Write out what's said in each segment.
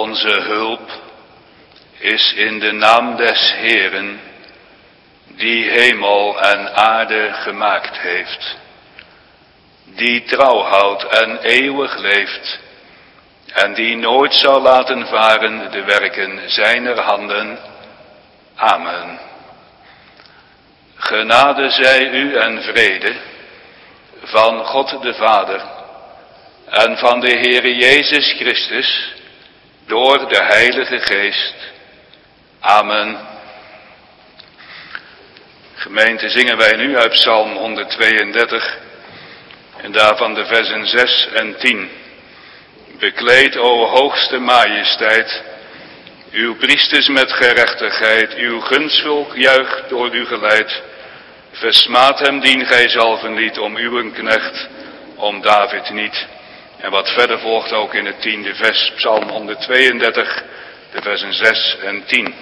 Onze hulp is in de naam des Heeren, die hemel en aarde gemaakt heeft, die trouw houdt en eeuwig leeft, en die nooit zal laten varen de werken zijner handen. Amen. Genade zij u en vrede van God de Vader en van de Heere Jezus Christus door de Heilige Geest. Amen. Gemeente, zingen wij nu uit Psalm 132 en daarvan de versen 6 en 10. Bekleed, o hoogste majesteit, uw priesters met gerechtigheid, uw gunstvolk juicht door u geleid. Versmaad hem dien gij zalven liet om uw knecht, om David niet. En wat verder volgt ook in het 10e vers, Psalm 132, de versen 6 en 10.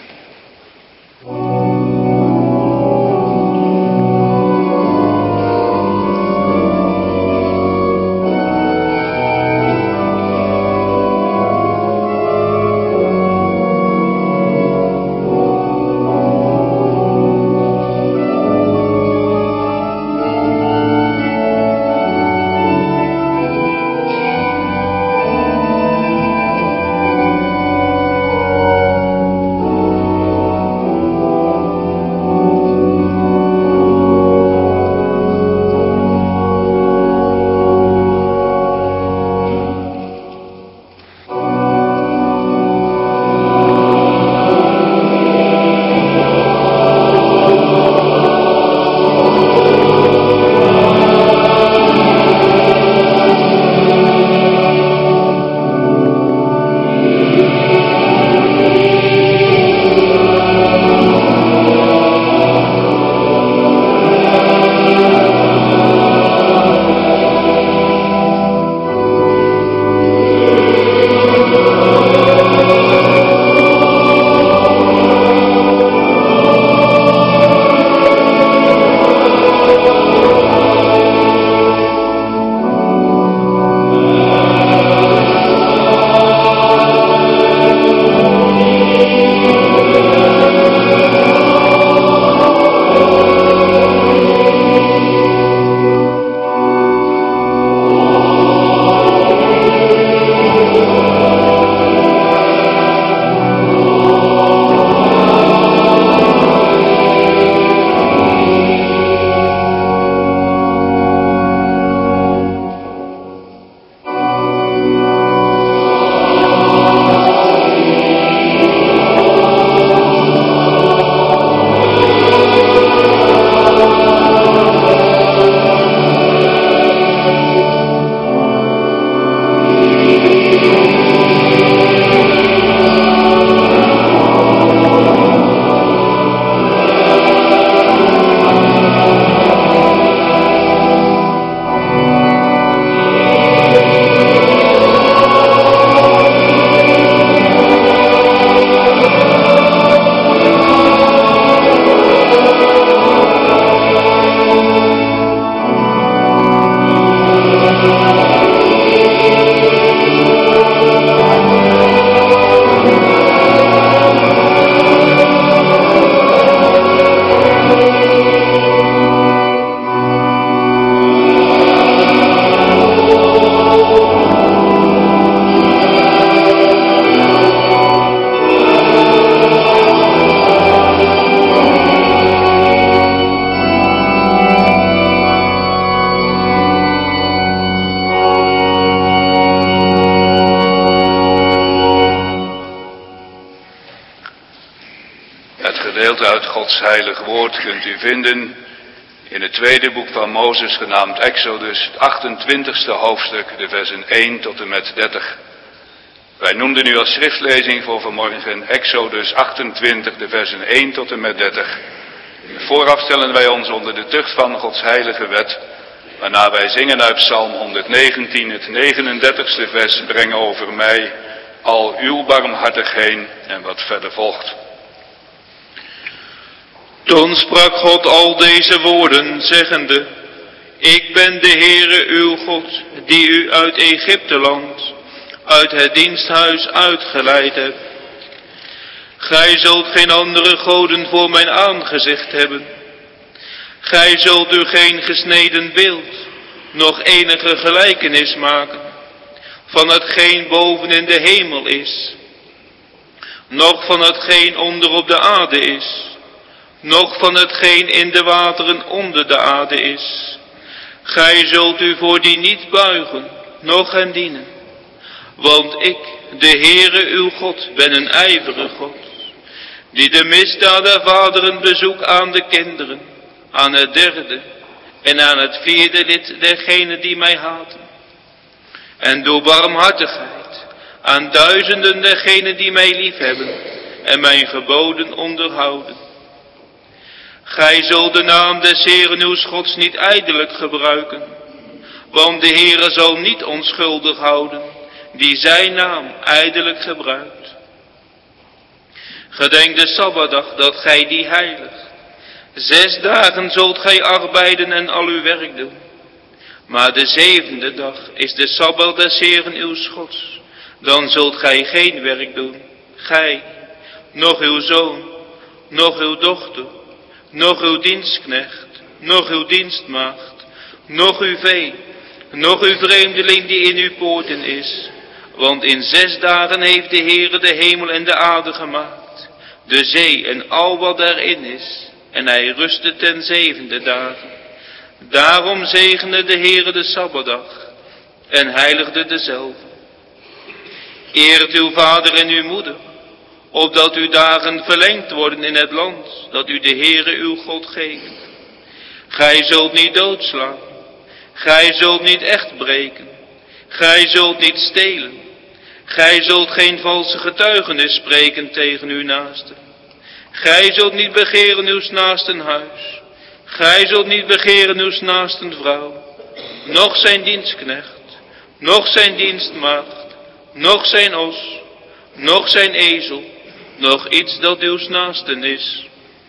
Uit Gods heilig woord kunt u vinden in het tweede boek van Mozes genaamd Exodus, het 28e hoofdstuk, de versen 1 tot en met 30. Wij noemden u als schriftlezing voor vanmorgen Exodus 28, de versen 1 tot en met 30. Vooraf stellen wij ons onder de tucht van Gods heilige wet, waarna wij zingen uit Psalm 119, het 39e vers, breng over mij al uw barmhartig heen, en wat verder volgt. Toen sprak God al deze woorden, zeggende: Ik ben de Heere uw God, die u uit Egypteland, uit het diensthuis uitgeleid heb. Gij zult geen andere goden voor mijn aangezicht hebben. Gij zult u geen gesneden beeld, nog enige gelijkenis maken, van hetgeen boven in de hemel is, noch van hetgeen onder op de aarde is, noch van hetgeen in de wateren onder de aarde is. Gij zult u voor die niet buigen, noch hen dienen. Want ik, de Heere uw God, ben een ijverige God, die de misdaad der vaderen bezoekt aan de kinderen, aan het derde en aan het vierde lid dergenen die mij haten. En door barmhartigheid aan duizenden dergenen die mij liefhebben en mijn geboden onderhouden. Gij zult de naam des Heeren uws Gods niet ijdelijk gebruiken, want de Heere zal niet onschuldig houden, die zijn naam ijdelijk gebruikt. Gedenk de Sabbatdag dat gij die heiligt. 6 dagen zult gij arbeiden en al uw werk doen. Maar de 7e dag is de Sabbat des Heeren uws Gods. Dan zult gij geen werk doen, gij, noch uw zoon, noch uw dochter, noch uw dienstknecht, noch uw dienstmaagd, noch uw vee, noch uw vreemdeling die in uw poorten is. Want in 6 dagen heeft de Heere de hemel en de aarde gemaakt, de zee en al wat daarin is, en hij rustte ten 7e dagen. Daarom zegende de Heere de Sabbatdag en heiligde dezelfde. Eert uw vader en uw moeder, opdat uw dagen verlengd worden in het land dat u de Heere uw God geeft. Gij zult niet doodslaan, gij zult niet echt breken, gij zult niet stelen, gij zult geen valse getuigenis spreken tegen uw naaste. Gij zult niet begeren uw naasten huis, gij zult niet begeren uw naasten vrouw, noch zijn dienstknecht, noch zijn dienstmaagd, noch zijn os, noch zijn ezel, noch iets dat uw naasten is.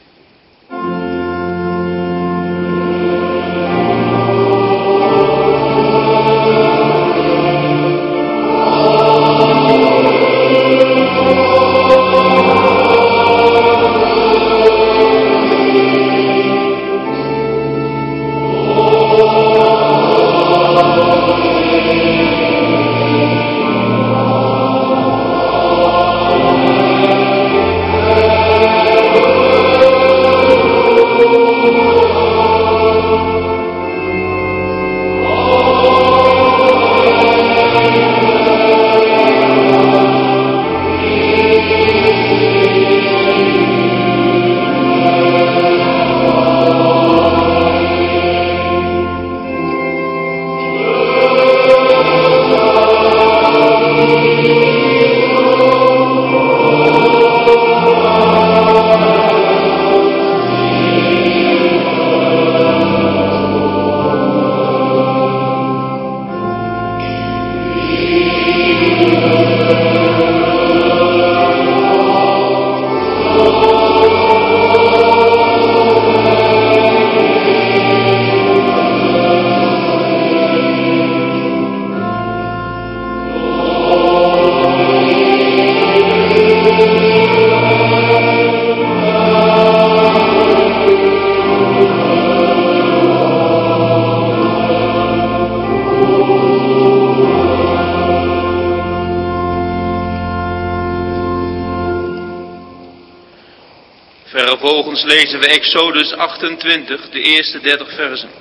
Vervolgens lezen we Exodus 28, de eerste 30 versen.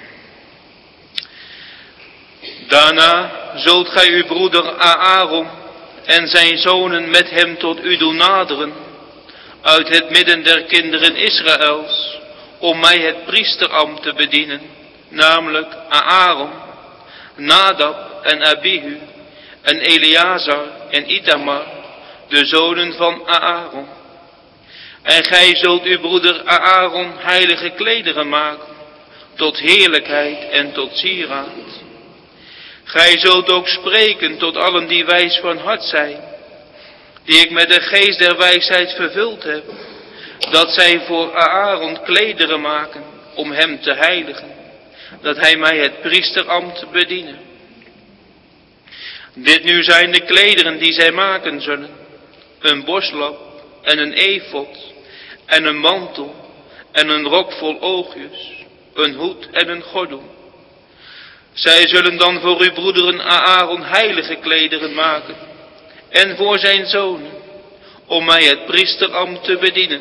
Daarna zult gij uw broeder Aaron en zijn zonen met hem tot u doen naderen, uit het midden der kinderen Israëls, om mij het priesterambt te bedienen, namelijk Aaron, Nadab en Abihu, en Eleazar en Itamar, de zonen van Aaron. En gij zult uw broeder Aaron heilige klederen maken, tot heerlijkheid en tot sieraad. Gij zult ook spreken tot allen die wijs van hart zijn, die ik met de geest der wijsheid vervuld heb, dat zij voor Aaron klederen maken om hem te heiligen, dat hij mij het priesterambt bediene. Dit nu zijn de klederen die zij maken zullen: een borslap en een efod en een mantel en een rok vol oogjes, een hoed en een gordel. Zij zullen dan voor uw broederen Aaron heilige klederen maken en voor zijn zonen, om mij het priesterambt te bedienen.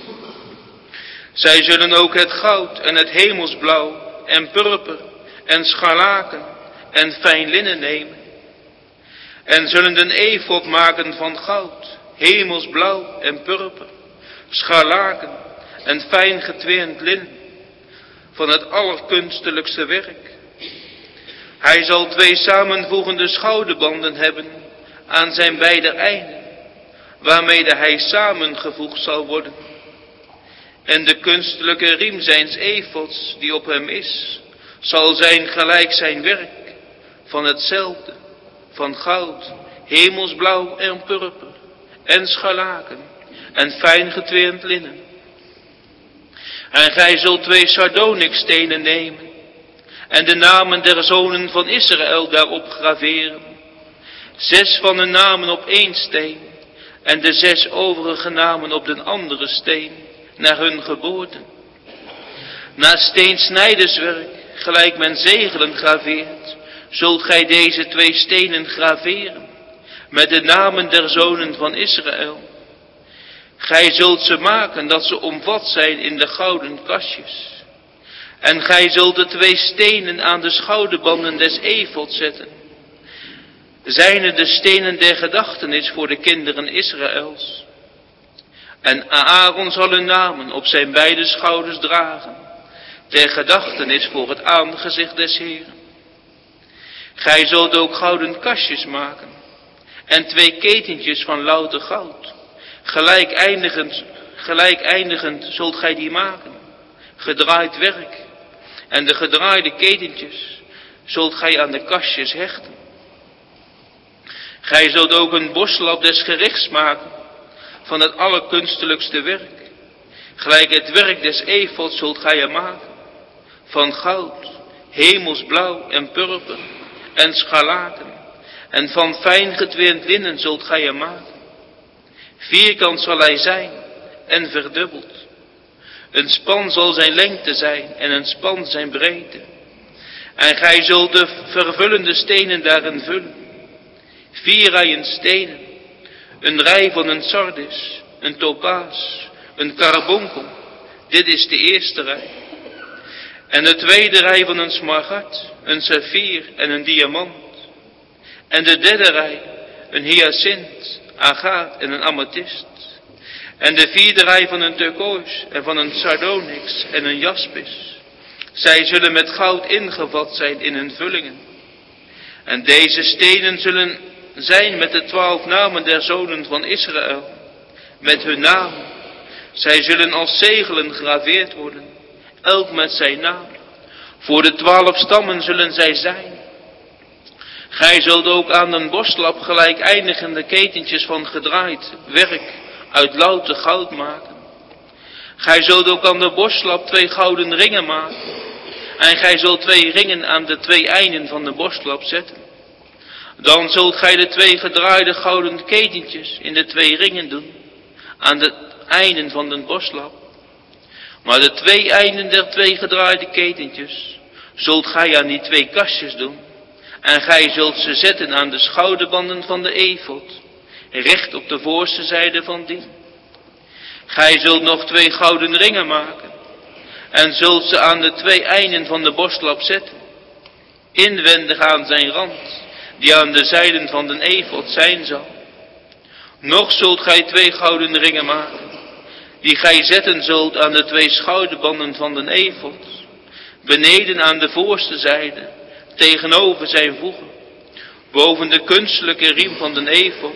Zij zullen ook het goud en het hemelsblauw en purper en scharlaken en fijn linnen nemen, en zullen een efod maken van goud, hemelsblauw en purper, scharlaken en fijn getweerd linnen, van het allerkunstelijkste werk. Hij zal 2 samenvoegende schouderbanden hebben aan zijn beide einden, waarmede hij samengevoegd zal worden. En de kunstelijke riem zijns efods die op hem is, zal zijn gelijk zijn werk, van hetzelfde, van goud, hemelsblauw en purper, en scharlaken, en fijn getweerd linnen. En gij zult 2 sardonikstenen nemen, en de namen der zonen van Israël daarop graveren. 6 van hun namen op 1 steen, en de 6 overige namen op den andere steen, naar hun geboorte. Na steensnijderswerk, gelijk men zegelen graveert, zult gij deze 2 stenen graveren, met de namen der zonen van Israël. Gij zult ze maken dat ze omvat zijn in de gouden kastjes. En gij zult de 2 stenen aan de schouderbanden des efod zetten. Zijne de stenen der gedachtenis voor de kinderen Israëls. En Aaron zal hun namen op zijn beide schouders dragen, ter gedachtenis voor het aangezicht des Heeren. Gij zult ook gouden kastjes maken, en 2 ketentjes van louter goud. Gelijk eindigend zult gij die maken, gedraaid werk, en de gedraaide ketentjes zult gij aan de kastjes hechten. Gij zult ook een borslap des gerichts maken, van het allerkunstelijkste werk. Gelijk het werk des efod zult gij er maken, van goud, hemelsblauw en purper, en scharlaken, en van fijn getweerd linnen zult gij er maken. Vierkant zal hij zijn, en verdubbeld. Een span zal zijn lengte zijn, en een span zijn breedte. En gij zult de vervullende stenen daarin vullen. 4 rijen stenen, een rij van een sardis, een topaas, een karbonkel. Dit is de eerste rij. En de tweede rij van een smaragd, een saffier en een diamant. En de derde rij, een hyacint, agaat en een amethyst. En de vierde rij van een turkoos en van een sardonyx en een jaspis. Zij zullen met goud ingevat zijn in hun vullingen. En deze stenen zullen zijn met de 12 namen der zonen van Israël, met hun namen. Zij zullen als zegelen graveerd worden, elk met zijn naam. Voor de 12 stammen zullen zij zijn. Gij zult ook aan den borslap gelijk eindigende ketentjes van gedraaid werk uit louter goud maken. Gij zult ook aan de borslap 2 gouden ringen maken. En gij zult 2 ringen aan de 2 einden van de borslap zetten. Dan zult gij de 2 gedraaide gouden ketentjes in de 2 ringen doen, aan de einden van de borslap. Maar de 2 einden der 2 gedraaide ketentjes zult gij aan die 2 kastjes doen. En gij zult ze zetten aan de schouderbanden van de efod, recht op de voorste zijde van die. Gij zult nog 2 gouden ringen maken, en zult ze aan de 2 einden van de borstlap zetten, inwendig aan zijn rand, die aan de zijden van de efod zijn zal. Nog zult gij 2 gouden ringen maken, die gij zetten zult aan de 2 schouderbanden van de efod, beneden aan de voorste zijde, tegenover zijn voegen, boven de kunstelijke riem van de efod.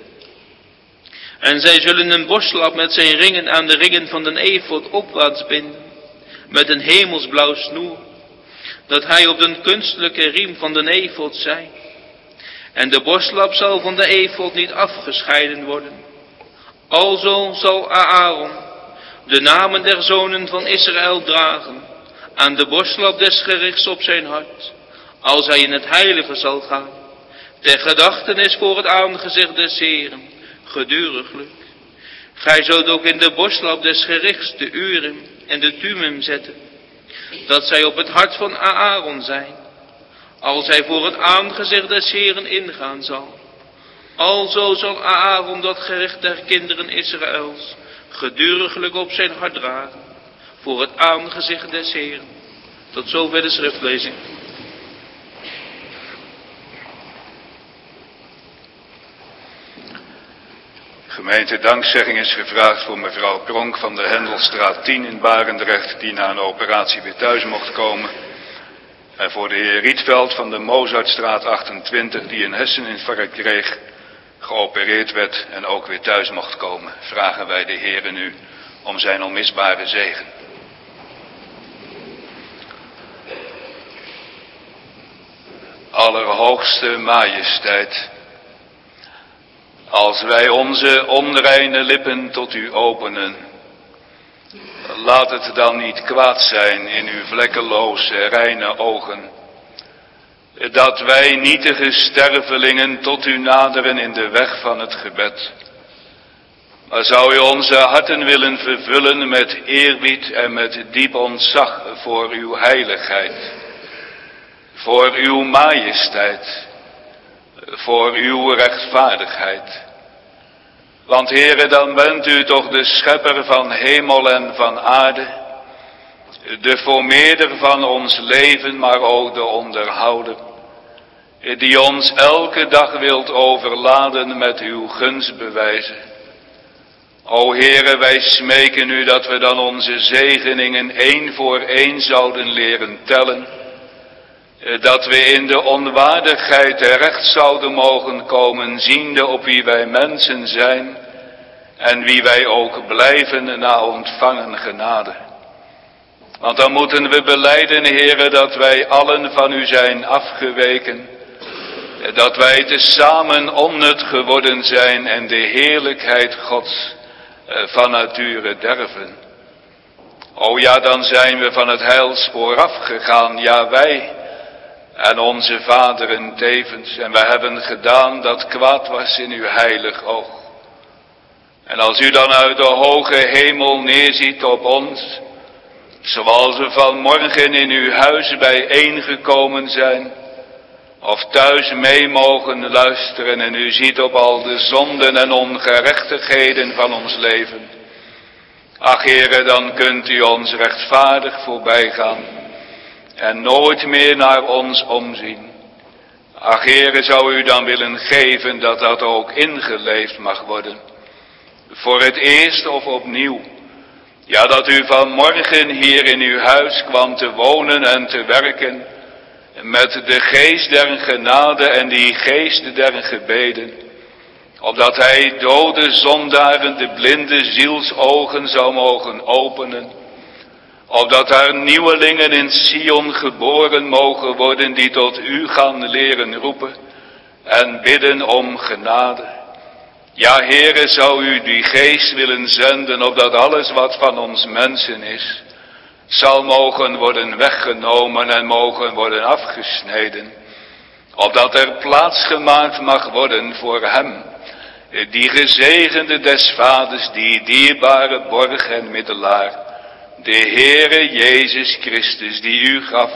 En zij zullen een borstlap met zijn ringen aan de ringen van de efod opwaarts binden, met een hemelsblauw snoer, dat hij op de kunstelijke riem van de efod zij. En de borstlap zal van de efod niet afgescheiden worden. Alzo zal Aaron de namen der zonen van Israël dragen, aan de borstlap des gerichts op zijn hart, als hij in het heilige zal gaan, ter gedachtenis voor het aangezicht des Heeren, geduriglijk. Gij zult ook in de borstlap des gerichts de Urim en de Thummim zetten, dat zij op het hart van Aaron zijn, als hij voor het aangezicht des Heeren ingaan zal. Alzo zal Aaron dat gericht der kinderen Israëls geduriglijk op zijn hart dragen, voor het aangezicht des Heeren. Tot zover de schriftlezing. Gemeente, dankzegging is gevraagd voor mevrouw Pronk van de Hendelstraat 10 in Barendrecht, die na een operatie weer thuis mocht komen. En voor de heer Rietveld van de Mozartstraat 28, die een herseninfarct kreeg, geopereerd werd en ook weer thuis mocht komen. Vragen wij de Heere nu om zijn onmisbare zegen. Allerhoogste majesteit, als wij onze onreine lippen tot u openen, laat het dan niet kwaad zijn in uw vlekkeloze, reine ogen, dat wij nietige stervelingen tot u naderen in de weg van het gebed. Maar zou u onze harten willen vervullen met eerbied en met diep ontzag voor uw heiligheid, voor uw majesteit, voor uw rechtvaardigheid. Want Heere, dan bent u toch de schepper van hemel en van aarde, de formeerder van ons leven, maar ook de onderhouder, die ons elke dag wilt overladen met uw gunstbewijzen. O Heere, wij smeken u dat we dan onze zegeningen één voor één zouden leren tellen, dat we in de onwaardigheid terecht zouden mogen komen, ziende op wie wij mensen zijn en wie wij ook blijven na ontvangen genade. Want dan moeten we belijden, Heere, dat wij allen van u zijn afgeweken, dat wij tezamen onnut geworden zijn en de heerlijkheid Gods van nature derven. O ja, dan zijn we van het heilspoor afgegaan, ja wij en onze vaderen tevens, en wij hebben gedaan dat kwaad was in uw heilig oog. En als u dan uit de hoge hemel neerziet op ons, zoals we vanmorgen in uw huis bijeengekomen zijn, of thuis mee mogen luisteren, en u ziet op al de zonden en ongerechtigheden van ons leven, ach Heere, dan kunt u ons rechtvaardig voorbijgaan en nooit meer naar ons omzien. Ach Heere, zou u dan willen geven dat dat ook ingeleefd mag worden, voor het eerst of opnieuw. Ja, dat u vanmorgen hier in uw huis kwam te wonen en te werken, met de geest der genade en die geest der gebeden, opdat hij dode zondaren de blinde zielsogen zou mogen openen, opdat er nieuwelingen in Sion geboren mogen worden, die tot u gaan leren roepen en bidden om genade. Ja, Heere, zou u die geest willen zenden, opdat alles wat van ons mensen is, zal mogen worden weggenomen en mogen worden afgesneden, opdat er plaats gemaakt mag worden voor hem, die gezegende des vaders, die dierbare borg en middelaar, de Heere Jezus Christus, die u gaf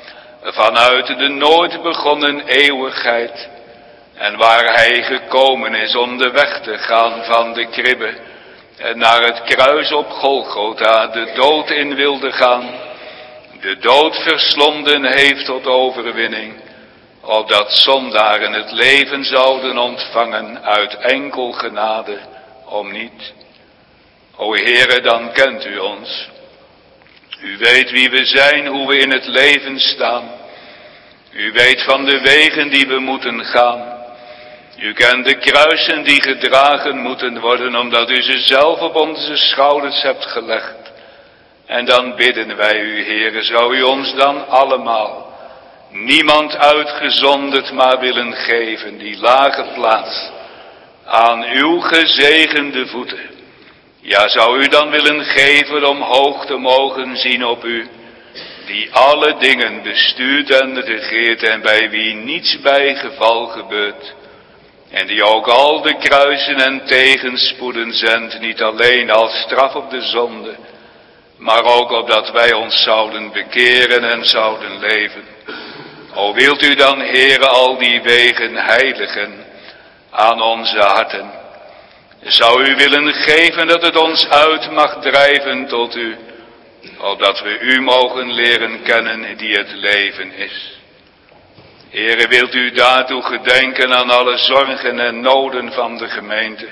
vanuit de nooit begonnen eeuwigheid, en waar hij gekomen is om de weg te gaan van de kribbe en naar het kruis op Golgotha, de dood in wilde gaan, de dood verslonden heeft tot overwinning, opdat zondaren het leven zouden ontvangen uit enkel genade om niet. O Heere, dan kent u ons. U weet wie we zijn, hoe we in het leven staan. U weet van de wegen die we moeten gaan. U kent de kruisen die gedragen moeten worden, omdat u ze zelf op onze schouders hebt gelegd. En dan bidden wij u, Heere, zou u ons dan allemaal, niemand uitgezonderd, maar willen geven, die lage plaats aan uw gezegende voeten. Ja, zou u dan willen geven om hoog te mogen zien op u, die alle dingen bestuurt en regeert en bij wie niets bijgeval gebeurt. En die ook al de kruisen en tegenspoeden zendt, niet alleen als straf op de zonde, maar ook opdat wij ons zouden bekeren en zouden leven. O wilt u dan, Heere, al die wegen heiligen aan onze harten. Zou u willen geven dat het ons uit mag drijven tot u, opdat we u mogen leren kennen die het leven is. Heere, wilt u daartoe gedenken aan alle zorgen en noden van de gemeente.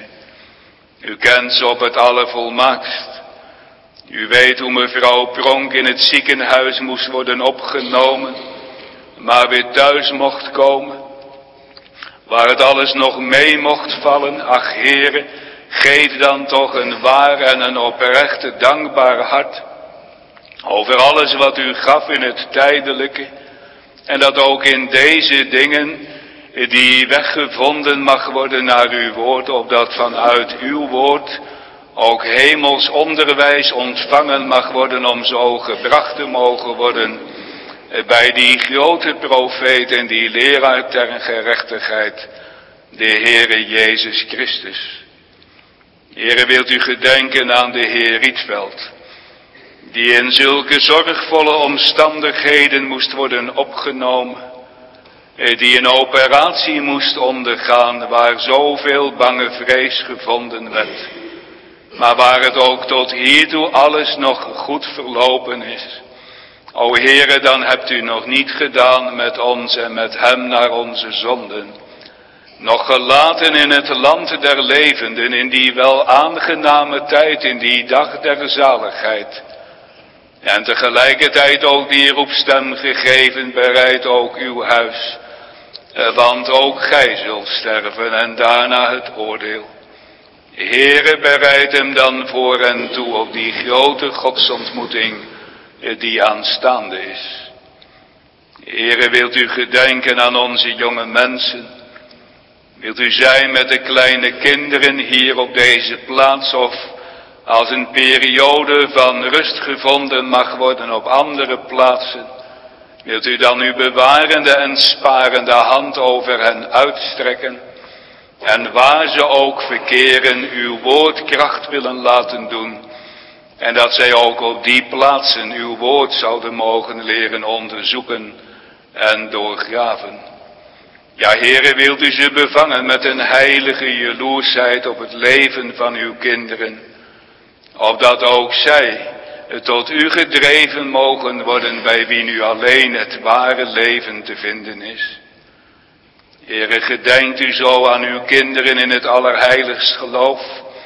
U kent ze op het allervolmaakst. U weet hoe mevrouw Pronk in het ziekenhuis moest worden opgenomen, maar weer thuis mocht komen. Waar het alles nog mee mocht vallen, ach Heere, geef dan toch een waar en een oprechte dankbaar hart over alles wat u gaf in het tijdelijke. En dat ook in deze dingen, die weggevonden mag worden naar uw woord, opdat vanuit uw woord ook hemels onderwijs ontvangen mag worden, om zo gebracht te mogen worden bij die grote profeet en die leraar ter gerechtigheid, de Heere Jezus Christus. Heere, wilt u gedenken aan de Heer Rietveld, die in zulke zorgvolle omstandigheden moest worden opgenomen, die een operatie moest ondergaan waar zoveel bange vrees gevonden werd, maar waar het ook tot hiertoe alles nog goed verlopen is. O Heere, dan hebt u nog niet gedaan met ons en met hem naar onze zonden, nog gelaten in het land der levenden, in die wel aangename tijd, in die dag der zaligheid. En tegelijkertijd ook die roepstem gegeven, bereid ook uw huis, want ook gij zult sterven en daarna het oordeel. Heere, bereid hem dan voor en toe op die grote godsontmoeting die aanstaande is. Heere, wilt u gedenken aan onze jonge mensen? Wilt u zijn met de kleine kinderen hier op deze plaats, of als een periode van rust gevonden mag worden op andere plaatsen, wilt u dan uw bewarende en sparende hand over hen uitstrekken en waar ze ook verkeren uw woord kracht willen laten doen, en dat zij ook op die plaatsen uw woord zouden mogen leren onderzoeken en doorgraven. Ja, Heere, wilt u ze bevangen met een heilige jaloersheid op het leven van uw kinderen, opdat ook zij tot u gedreven mogen worden, bij wie nu alleen het ware leven te vinden is. Heere, gedenkt u zo aan uw kinderen in het allerheiligst geloof.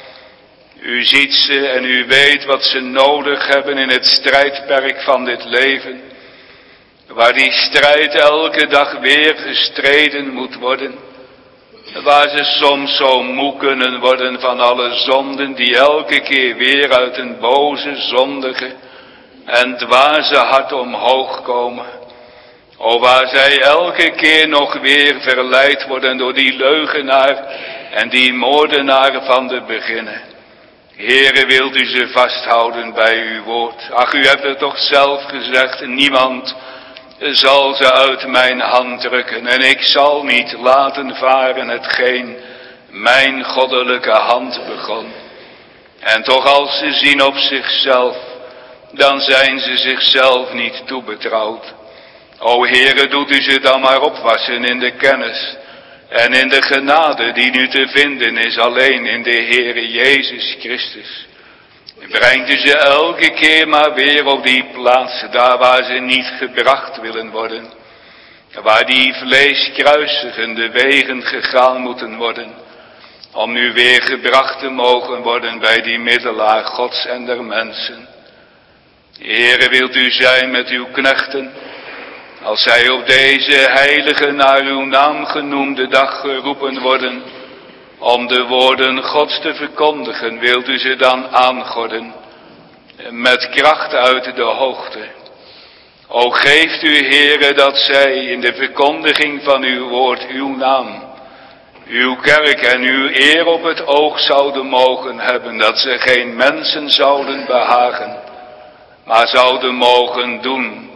U ziet ze en u weet wat ze nodig hebben in het strijdperk van dit leven, waar die strijd elke dag weer gestreden moet worden, waar ze soms zo moe kunnen worden van alle zonden die elke keer weer uit een boze, zondige en dwaze hart omhoog komen. O, waar zij elke keer nog weer verleid worden door die leugenaar en die moordenaar van de beginnen. Heere, wilt u ze vasthouden bij uw woord? Ach, u hebt het toch zelf gezegd, niemand zal ze uit mijn hand drukken en ik zal niet laten varen hetgeen mijn goddelijke hand begon. En toch als ze zien op zichzelf, dan zijn ze zichzelf niet toebetrouwd. O Heere, doet u ze dan maar opwassen in de kennis en in de genade die nu te vinden is alleen in de Heere Jezus Christus. Brengt u ze elke keer maar weer op die plaats, daar waar ze niet gebracht willen worden. Waar die vleeskruisigende wegen gegaan moeten worden, om nu weer gebracht te mogen worden bij die middelaar Gods en der mensen. Heere, wilt u zijn met uw knechten, als zij op deze heilige naar uw naam genoemde dag geroepen worden, om de woorden Gods te verkondigen, wilt u ze dan aangorden met kracht uit de hoogte. O geeft u, Heere, dat zij in de verkondiging van uw woord, uw naam, uw kerk en uw eer op het oog zouden mogen hebben, dat ze geen mensen zouden behagen, maar zouden mogen doen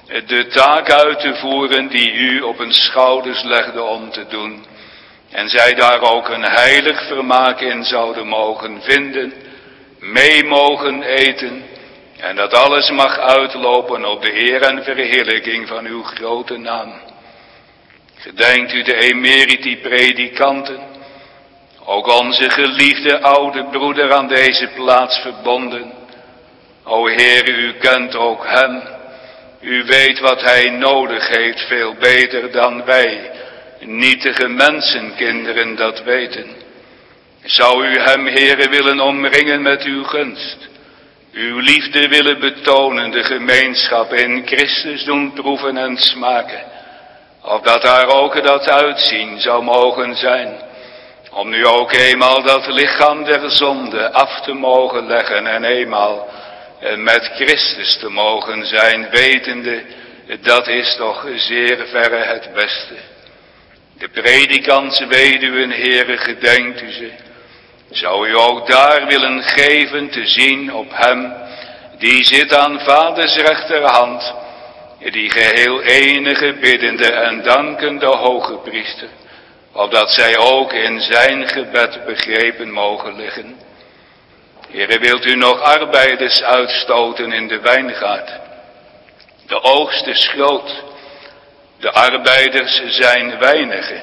de taak uit te voeren die u op hun schouders legde om te doen. En zij daar ook een heilig vermaak in zouden mogen vinden, mee mogen eten. En dat alles mag uitlopen op de eer en verheerlijking van uw grote naam. Gedenkt u de emeriti predikanten, ook onze geliefde oude broeder aan deze plaats verbonden. O Heer, u kent ook hem. U weet wat hij nodig heeft, veel beter dan wij, nietige mensenkinderen, dat weten. Zou u hem, Heere, willen omringen met uw gunst, uw liefde willen betonen, de gemeenschap in Christus doen proeven en smaken, opdat daar ook dat uitzien zou mogen zijn, om nu ook eenmaal dat lichaam der zonde af te mogen leggen en eenmaal met Christus te mogen zijn, wetende, dat is toch zeer verre het beste. De predikants weduwen, Heere, gedenkt u ze. Zou u ook daar willen geven te zien op hem, die zit aan vaders rechterhand, die geheel enige biddende en dankende hoge priester, opdat zij ook in zijn gebed begrepen mogen liggen. Heere, wilt u nog arbeiders uitstoten in de wijngaard? De oogst is groot, de arbeiders zijn weinigen.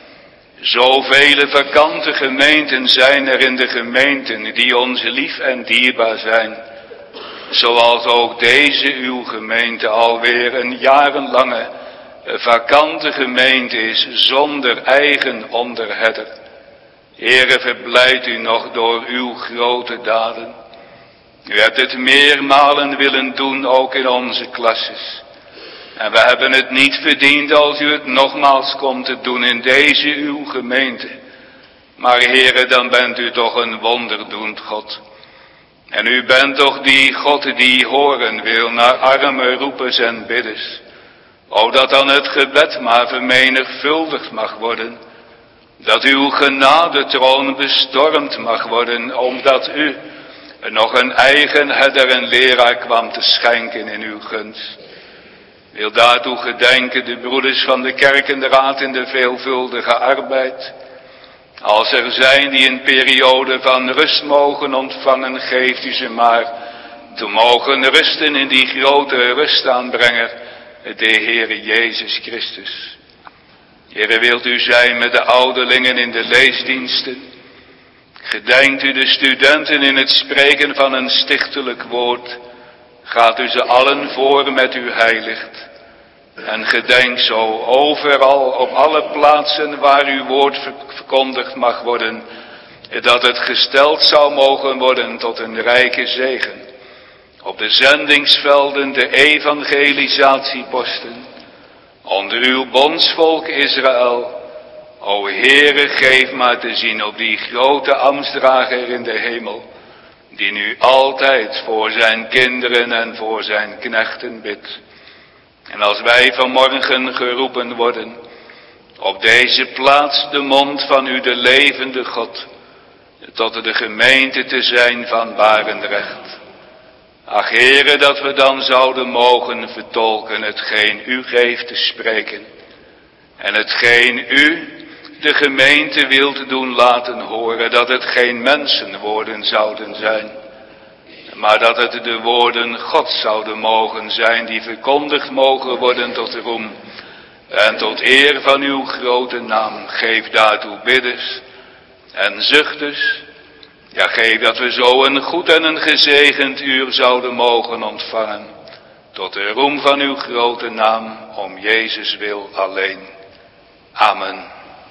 Zoveel vakante gemeenten zijn er in de gemeenten die ons lief en dierbaar zijn, zoals ook deze uw gemeente alweer een jarenlange vakante gemeente is, zonder eigen onderherder. Heere, verblijd u nog door uw grote daden. U hebt het meermalen willen doen, ook in onze klasses. En we hebben het niet verdiend als u het nogmaals komt te doen in deze uw gemeente. Maar Heere, dan bent u toch een wonderdoend God. En u bent toch die God die horen wil naar arme roepers en bidders. O, dat dan het gebed maar vermenigvuldigd mag worden. Dat uw genadetroon bestormd mag worden, omdat u nog een eigen herder en leraar kwam te schenken in uw gunst. Wil daartoe gedenken de broeders van de kerkenraad in de veelvuldige arbeid. Als er zijn die een periode van rust mogen ontvangen, geeft u ze maar te mogen rusten in die grote rustaanbrenger, de Heere Jezus Christus. Heere, wilt u zijn met de ouderlingen in de leesdiensten? Gedenkt u de studenten in het spreken van een stichtelijk woord? Gaat u ze allen voor met uw heiligt. En gedenk zo overal op alle plaatsen waar uw woord verkondigd mag worden, dat het gesteld zou mogen worden tot een rijke zegen. Op de zendingsvelden de evangelisatieposten, onder uw bondsvolk Israël. O Heere, geef maar te zien op die grote ambtsdrager in de hemel, die nu altijd voor zijn kinderen en voor zijn knechten bidt. En als wij vanmorgen geroepen worden, op deze plaats de mond van u de levende God, tot de gemeente te zijn van Barendrecht. Ach Heere, dat we dan zouden mogen vertolken hetgeen u geeft te spreken. En hetgeen u de gemeente wilt doen laten horen, dat het geen mensenwoorden zouden zijn, maar dat het de woorden God zouden mogen zijn, die verkondigd mogen worden tot roem en tot eer van uw grote naam. Geef daartoe bidders en zuchters. Ja, geef dat we zo een goed en een gezegend uur zouden mogen ontvangen, tot de roem van uw grote naam, om Jezus wil alleen. Amen.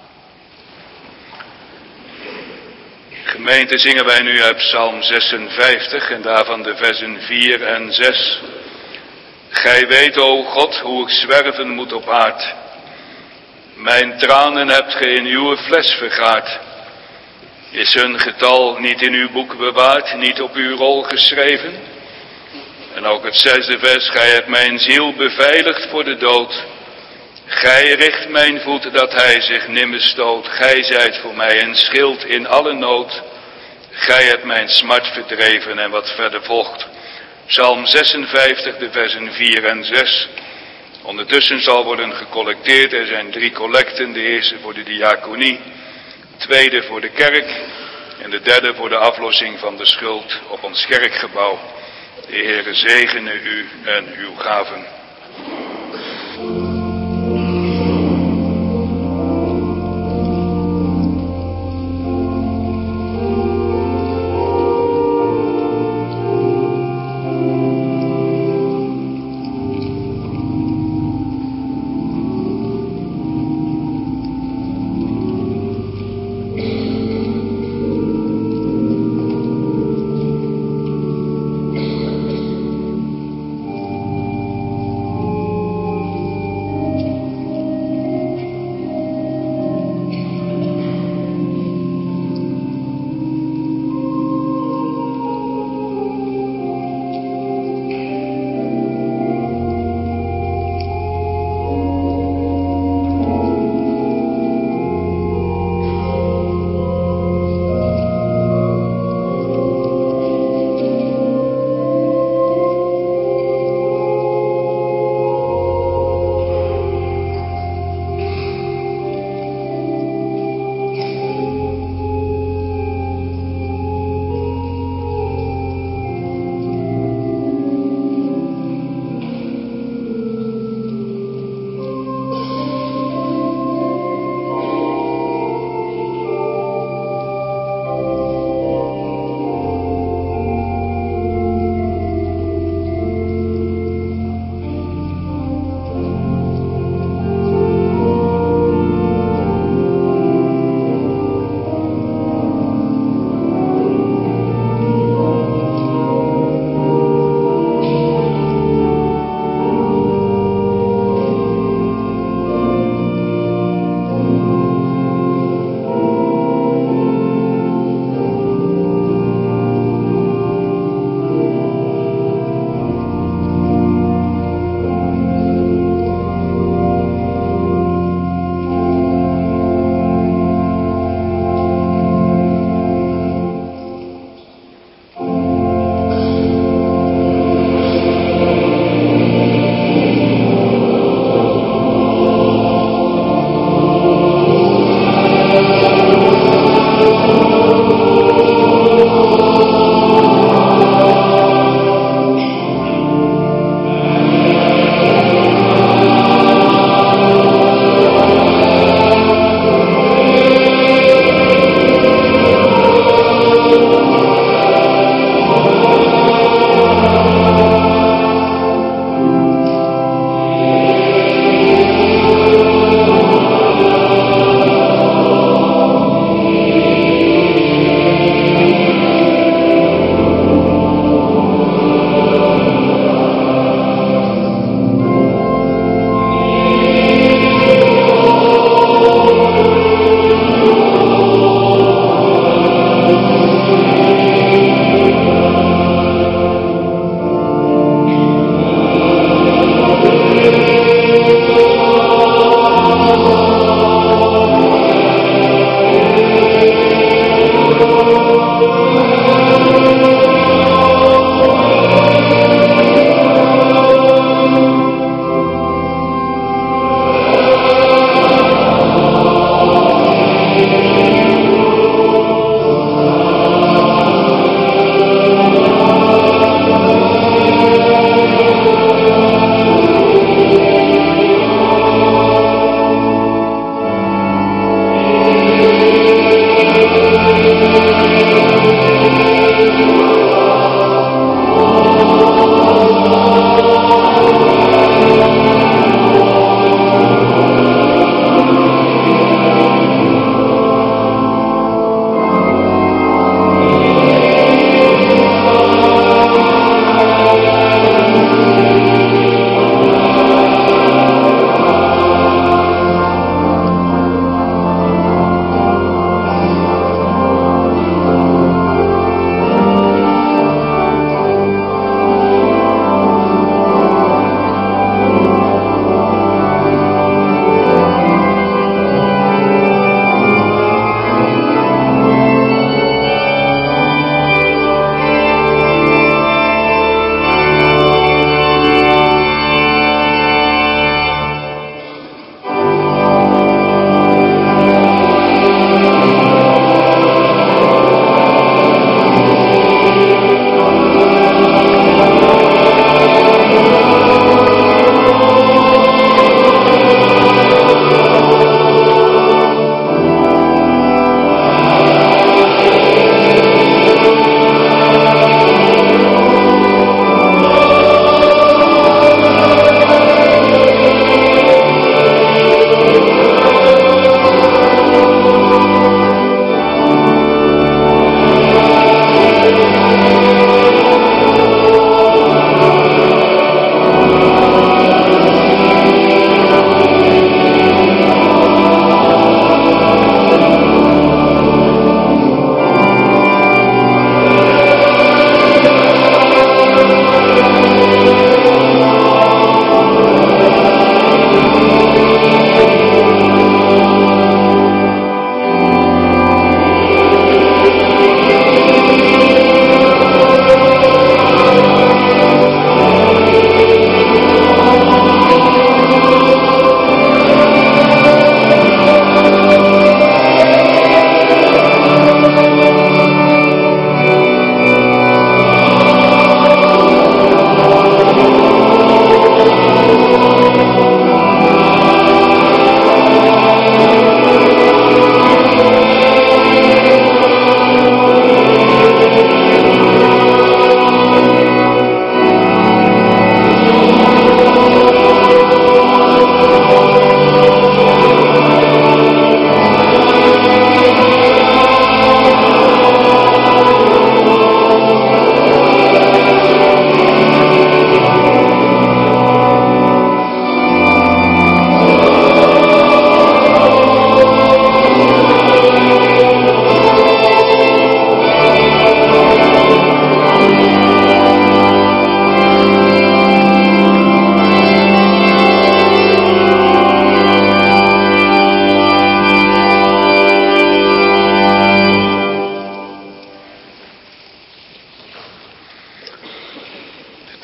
Gemeente, zingen wij nu uit Psalm 56 en daarvan de versen 4 en 6. Gij weet, o God, hoe ik zwerven moet op aard. Mijn tranen hebt ge in uw fles vergaard. Is hun getal niet in uw boek bewaard, niet op uw rol geschreven? En ook het 6e vers, gij hebt mijn ziel beveiligd voor de dood. Gij richt mijn voet dat hij zich nimmer stoot. Gij zijt voor mij een schild in alle nood. Gij hebt mijn smart verdreven. En wat verder volgt. Psalm 56, de versen 4 en 6. Ondertussen zal worden gecollecteerd. Er zijn 3 collecten. De eerste voor de diaconie, de tweede voor de kerk en de derde voor de aflossing van de schuld op ons kerkgebouw. De Heere zegene u en uw gaven.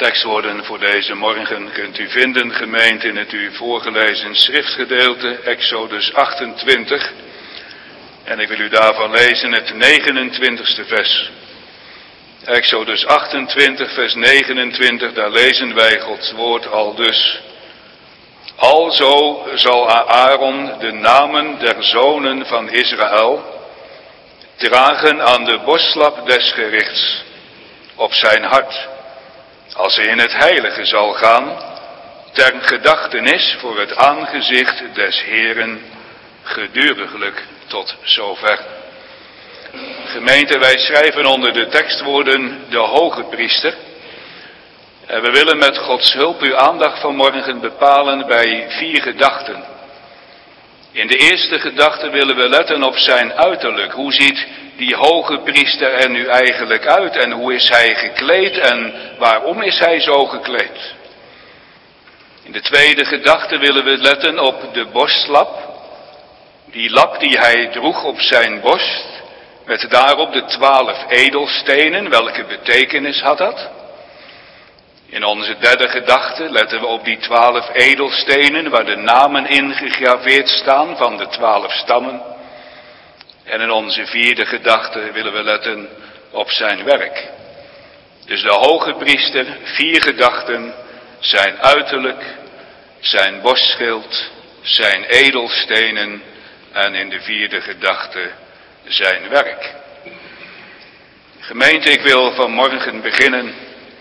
tekstwoorden voor deze morgen kunt u vinden, gemeente, in het u voorgelezen schriftgedeelte, Exodus 28. En ik wil u daarvan lezen het 29ste vers. Exodus 28, vers 29, daar lezen wij Gods woord aldus. Alzo zal Aaron de namen der zonen van Israël dragen aan de borstslap des gerichts op zijn hart, als hij in het heilige zal gaan, ter gedachtenis voor het aangezicht des Heeren geduriglijk tot zover. Gemeente, wij schrijven onder de tekstwoorden de hoge priester. En we willen met Gods hulp uw aandacht vanmorgen bepalen bij 4 gedachten. In de eerste gedachte willen we letten op zijn uiterlijk. Hoe ziet die hoge priester er nu eigenlijk uit en hoe is hij gekleed en waarom is hij zo gekleed? In de tweede gedachte willen we letten op de borstlap. Die lap die hij droeg op zijn borst, met daarop de 12 edelstenen. Welke betekenis had dat? In onze derde gedachte letten we op die 12 edelstenen waar de namen in gegraveerd staan van de 12 stammen. En in onze vierde gedachte willen we letten op zijn werk. Dus de hoge priester, 4 gedachten, zijn uiterlijk, zijn borstschild, zijn edelstenen en in de vierde gedachte zijn werk. Gemeente, ik wil vanmorgen beginnen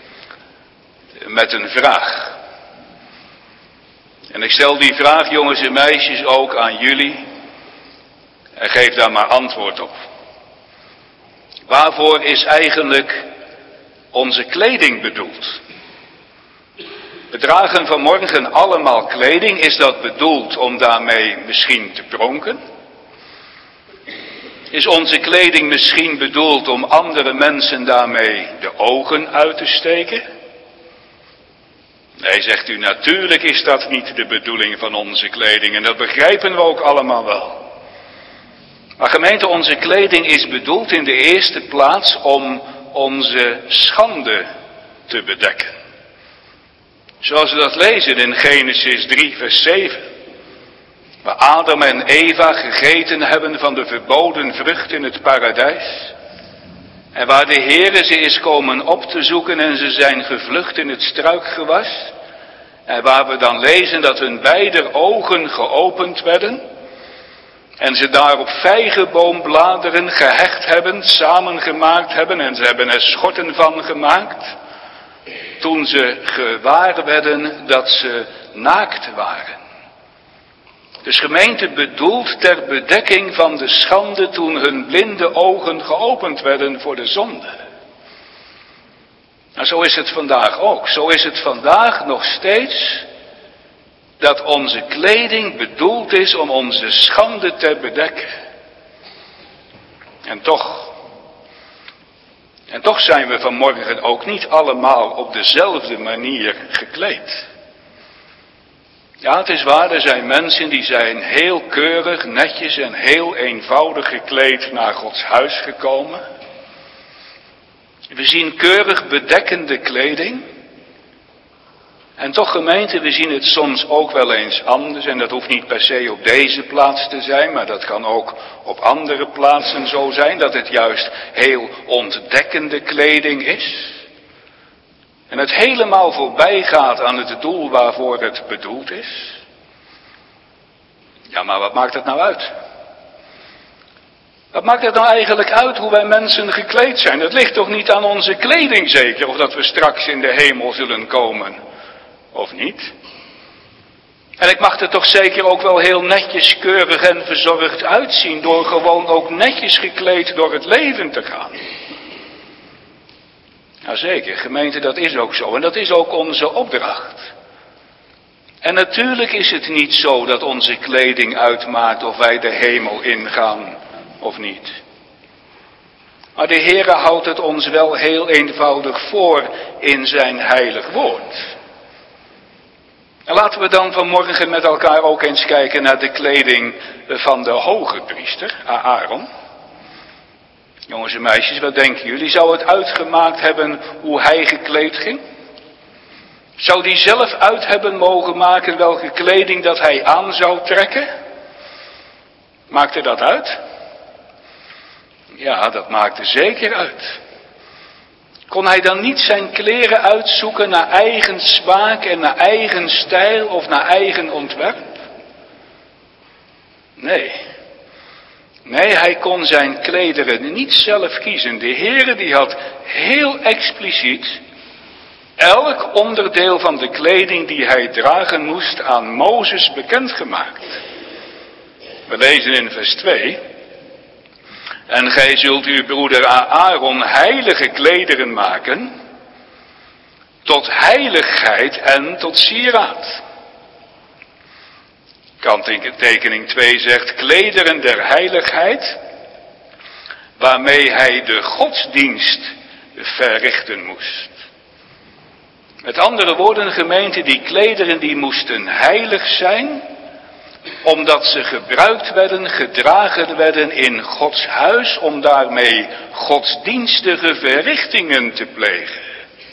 met een vraag. En ik stel die vraag, jongens en meisjes, ook aan jullie. En geef daar maar antwoord op. Waarvoor is eigenlijk onze kleding bedoeld? We dragen vanmorgen allemaal kleding. Is dat bedoeld om daarmee misschien te pronken? Is onze kleding misschien bedoeld om andere mensen daarmee de ogen uit te steken? Nee, zegt u, natuurlijk is dat niet de bedoeling van onze kleding en dat begrijpen we ook allemaal wel. Maar gemeente, onze kleding is bedoeld in de eerste plaats om onze schande te bedekken. Zoals we dat lezen in Genesis 3 vers 7. Waar Adam en Eva gegeten hebben van de verboden vrucht in het paradijs. En waar de Heere ze is komen op te zoeken en ze zijn gevlucht in het struikgewas. En waar we dan lezen dat hun beider ogen geopend werden. En ze daar op vijgenboombladeren gehecht hebben, samengemaakt hebben en ze hebben er schorten van gemaakt. Toen ze gewaar werden dat ze naakt waren. Dus gemeente bedoeld ter bedekking van de schande toen hun blinde ogen geopend werden voor de zonde. Nou, zo is het vandaag ook. Zo is het vandaag nog steeds dat onze kleding bedoeld is om onze schande te bedekken. En toch zijn we vanmorgen ook niet allemaal op dezelfde manier gekleed. Ja, het is waar, er zijn mensen die zijn heel keurig, netjes en heel eenvoudig gekleed naar Gods huis gekomen. We zien keurig bedekkende kleding. En toch gemeente, we zien het soms ook wel eens anders. En dat hoeft niet per se op deze plaats te zijn, maar dat kan ook op andere plaatsen zo zijn. Dat het juist heel ontdekkende kleding is. En het helemaal voorbij gaat aan het doel waarvoor het bedoeld is. Ja, maar wat maakt het nou uit? Wat maakt het nou eigenlijk uit hoe wij mensen gekleed zijn? Dat ligt toch niet aan onze kleding zeker, of dat we straks in de hemel zullen komen, of niet? En ik mag er toch zeker ook wel heel netjes, keurig en verzorgd uitzien, door gewoon ook netjes gekleed door het leven te gaan. Jazeker, gemeente, dat is ook zo. En dat is ook onze opdracht. En natuurlijk is het niet zo dat onze kleding uitmaakt of wij de hemel ingaan of niet. Maar de Heere houdt het ons wel heel eenvoudig voor in zijn heilig woord. En laten we dan vanmorgen met elkaar ook eens kijken naar de kleding van de hoge priester, Aaron. Jongens en meisjes, wat denken jullie? Zou het uitgemaakt hebben hoe hij gekleed ging? Zou die zelf uit hebben mogen maken welke kleding dat hij aan zou trekken? Maakte dat uit? Ja, dat maakte zeker uit. Kon hij dan niet zijn kleren uitzoeken naar eigen smaak en naar eigen stijl of naar eigen ontwerp? Nee. Nee, hij kon zijn klederen niet zelf kiezen. De Heere die had heel expliciet elk onderdeel van de kleding die hij dragen moest aan Mozes bekendgemaakt. We lezen in vers 2. En gij zult uw broeder Aaron heilige klederen maken, tot heiligheid en tot sieraad. Kanttekening 2 zegt klederen der heiligheid, waarmee hij de godsdienst verrichten moest. Met andere woorden, gemeente, die klederen die moesten heilig zijn, omdat ze gebruikt werden, gedragen werden in Gods huis, om daarmee godsdienstige verrichtingen te plegen.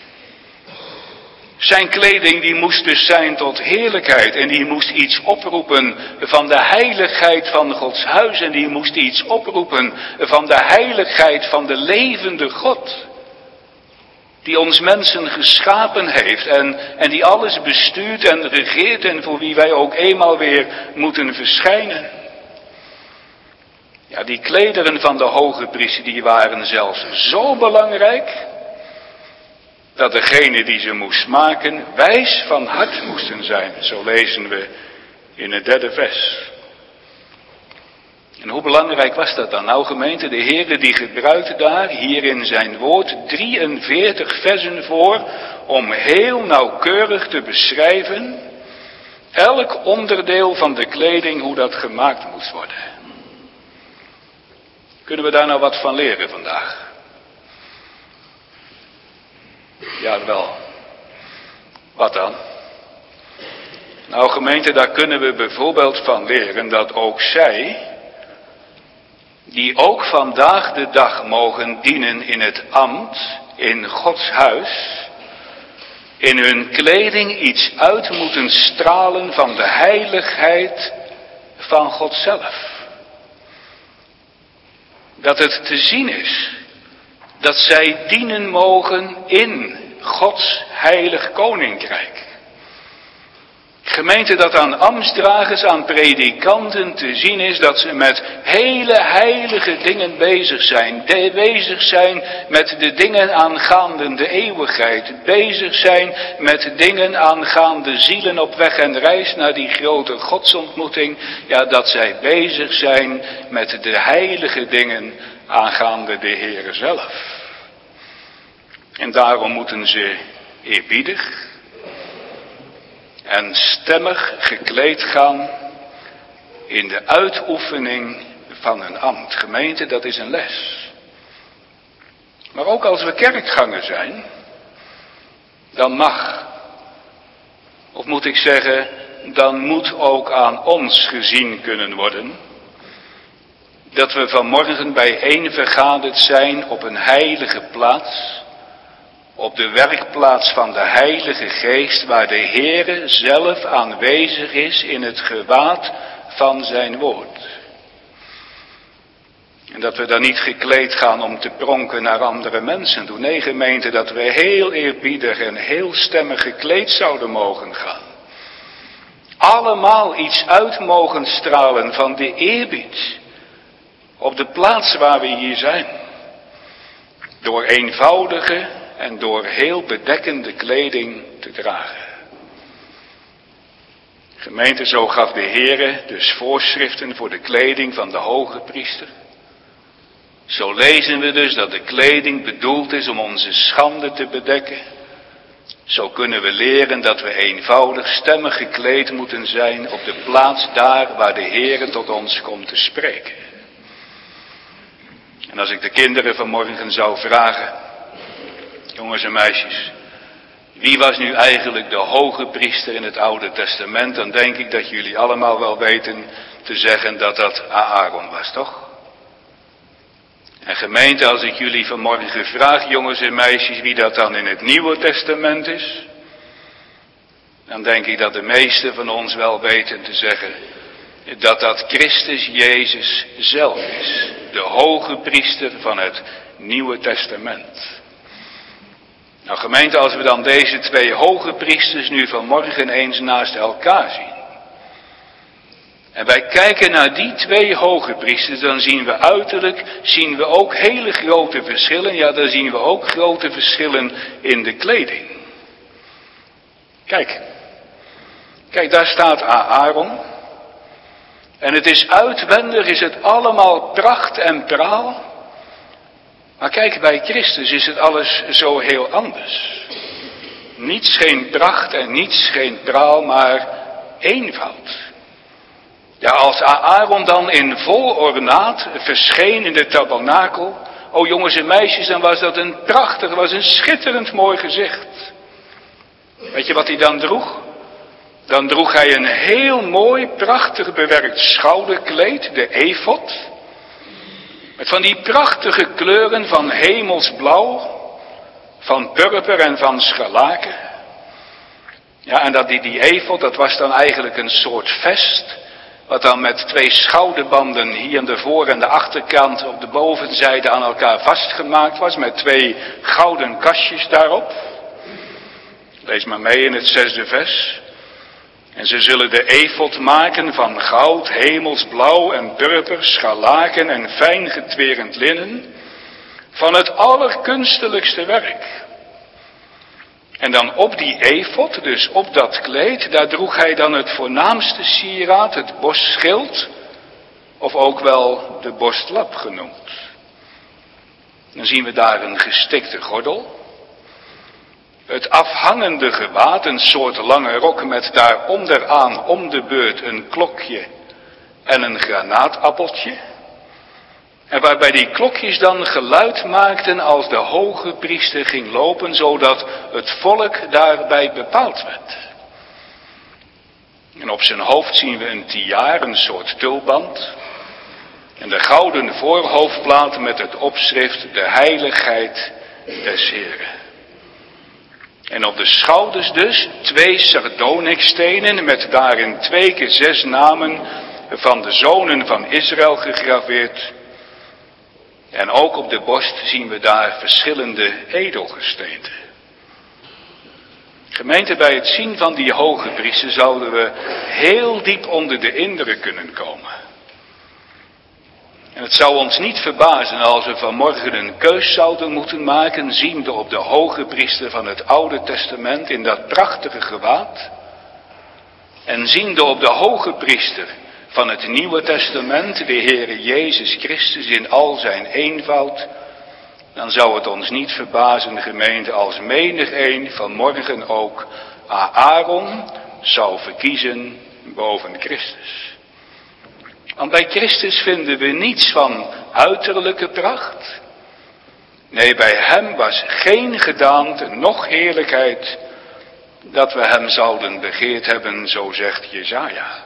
Zijn kleding die moest dus zijn tot heerlijkheid en die moest iets oproepen van de heiligheid van Gods huis en die moest iets oproepen van de heiligheid van de levende God. Die ons mensen geschapen heeft en die alles bestuurt en regeert en voor wie wij ook eenmaal weer moeten verschijnen. Ja, die klederen van de hoge priester die waren zelfs zo belangrijk, dat degene die ze moest maken wijs van hart moesten zijn. Zo lezen we in het 3e vers. En hoe belangrijk was dat dan? Nou gemeente, de Heere die gebruikt daar hier in zijn woord 43 versen voor om heel nauwkeurig te beschrijven elk onderdeel van de kleding hoe dat gemaakt moest worden. Kunnen we daar nou wat van leren vandaag? Ja, wel. Wat dan? Nou gemeente, daar kunnen we bijvoorbeeld van leren dat ook zij, die ook vandaag de dag mogen dienen in het ambt, in Gods huis, in hun kleding iets uit moeten stralen van de heiligheid van God zelf. Dat het te zien is dat zij dienen mogen in Gods heilig koninkrijk. Gemeente, dat aan ambtsdragers, aan predikanten te zien is dat ze met hele heilige dingen bezig zijn. Bezig zijn met de dingen aangaande de eeuwigheid. Bezig zijn met dingen aangaande zielen op weg en reis naar die grote godsontmoeting. Ja, dat zij bezig zijn met de heilige dingen aangaande de Heere zelf. En daarom moeten ze eerbiedig en stemmig gekleed gaan in de uitoefening van een ambt. Gemeente, dat is een les. Maar ook als we kerkganger zijn, dan mag, of moet ik zeggen, dan moet ook aan ons gezien kunnen worden dat we vanmorgen bijeen vergaderd zijn op een heilige plaats, op de werkplaats van de Heilige Geest, waar de Heere zelf aanwezig is in het gewaad van zijn woord. En dat we dan niet gekleed gaan om te pronken naar andere mensen toe. Nee, gemeente, dat we heel eerbiedig en heel stemmig gekleed zouden mogen gaan. Allemaal iets uit mogen stralen van de eerbied op de plaats waar we hier zijn. Door eenvoudige en door heel bedekkende kleding te dragen. Gemeente, zo gaf de Heere dus voorschriften voor de kleding van de hoge priester. Zo lezen we dus dat de kleding bedoeld is om onze schande te bedekken. Zo kunnen we leren dat we eenvoudig stemmig gekleed moeten zijn op de plaats daar waar de Heere tot ons komt te spreken. En als ik de kinderen vanmorgen zou vragen, jongens en meisjes, wie was nu eigenlijk de hoge priester in het Oude Testament? Dan denk ik dat jullie allemaal wel weten te zeggen dat dat Aaron was, toch? En gemeente, als ik jullie vanmorgen vraag, jongens en meisjes, wie dat dan in het Nieuwe Testament is, dan denk ik dat de meesten van ons wel weten te zeggen dat dat Christus Jezus zelf is. De hoge priester van het Nieuwe Testament. Nou gemeente, als we dan deze twee hoge priesters nu vanmorgen eens naast elkaar zien. En wij kijken naar die twee hoge priesters, dan zien we uiterlijk, zien we ook hele grote verschillen. Ja, dan zien we ook grote verschillen in de kleding. Kijk, daar staat Aaron. En het is uitwendig, is het allemaal pracht en praal. Maar kijk, bij Christus is het alles zo heel anders. Niets geen pracht en niets geen praal, maar eenvoud. Ja, als Aaron dan in vol ornaat verscheen in de tabernakel. O jongens en meisjes, dan was dat een prachtig, was een schitterend mooi gezicht. Weet je wat hij dan droeg? Dan droeg hij een heel mooi, prachtig bewerkt schouderkleed, de efod. Met van die prachtige kleuren van hemelsblauw, van purper en van scharlaken. Ja, en die efod, dat was dan eigenlijk een soort vest. Wat dan met twee schouderbanden hier aan de voor- en de achterkant op de bovenzijde aan elkaar vastgemaakt was. Met twee gouden kastjes daarop. Lees maar mee in het 6e vers. En ze zullen de efod maken van goud, hemelsblauw en purper, scharlaken en fijn getwerend linnen. Van het allerkunstelijkste werk. En dan op die efod, dus op dat kleed, daar droeg hij dan het voornaamste sieraad, het borstschild, of ook wel de borstlap genoemd. Dan zien we daar een gestikte gordel. Het afhangende gewaad, een soort lange rok met daaronderaan om de beurt een klokje en een granaatappeltje. En waarbij die klokjes dan geluid maakten als de hoge priester ging lopen, zodat het volk daarbij bepaald werd. En op zijn hoofd zien we een tiaar, een soort tulband. En de gouden voorhoofdplaat met het opschrift de heiligheid des Heren. En op de schouders dus 2 sardonikstenen met daarin 2 keer 6 namen van de zonen van Israël gegraveerd. En ook op de borst zien we daar verschillende edelgesteenten. Gemeente, bij het zien van die hoge priester zouden we heel diep onder de indruk kunnen komen. En het zou ons niet verbazen als we vanmorgen een keus zouden moeten maken, ziende op de hoge priester van het Oude Testament in dat prachtige gewaad. En ziende op de hoge priester van het Nieuwe Testament, de Heere Jezus Christus in al zijn eenvoud, dan zou het ons niet verbazen, gemeente, als menigeen vanmorgen ook Aaron zou verkiezen boven Christus. Want bij Christus vinden we niets van uiterlijke pracht. Nee, bij hem was geen gedaante, noch heerlijkheid, dat we hem zouden begeerd hebben, zo zegt Jesaja.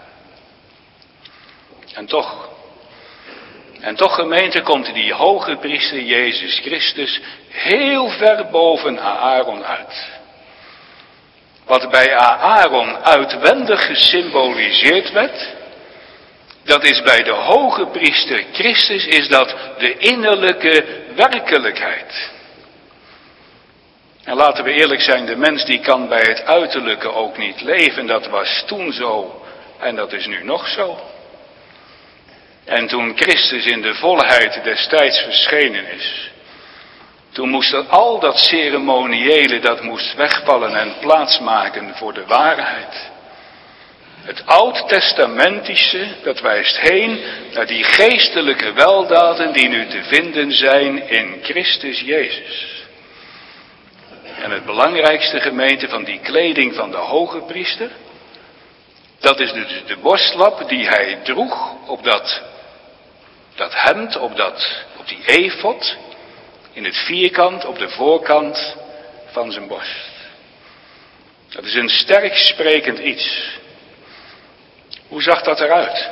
En toch gemeente, komt die hoge priester Jezus Christus heel ver boven Aaron uit. Wat bij Aaron uitwendig gesymboliseerd werd, dat is bij de hoge priester Christus, is dat de innerlijke werkelijkheid. En laten we eerlijk zijn, de mens die kan bij het uiterlijke ook niet leven. Dat was toen zo en dat is nu nog zo. En toen Christus in de volheid des tijds verschenen is, toen moest al dat ceremoniële, dat moest wegvallen en plaatsmaken voor de waarheid. Het oud-testamentische, dat wijst heen naar die geestelijke weldaden die nu te vinden zijn in Christus Jezus. En het belangrijkste, gemeente, van die kleding van de hoge priester, dat is dus de borstlap die hij droeg op dat hemd, op die efod, in het vierkant, op de voorkant van zijn borst. Dat is een sterk sprekend iets. Hoe zag dat eruit?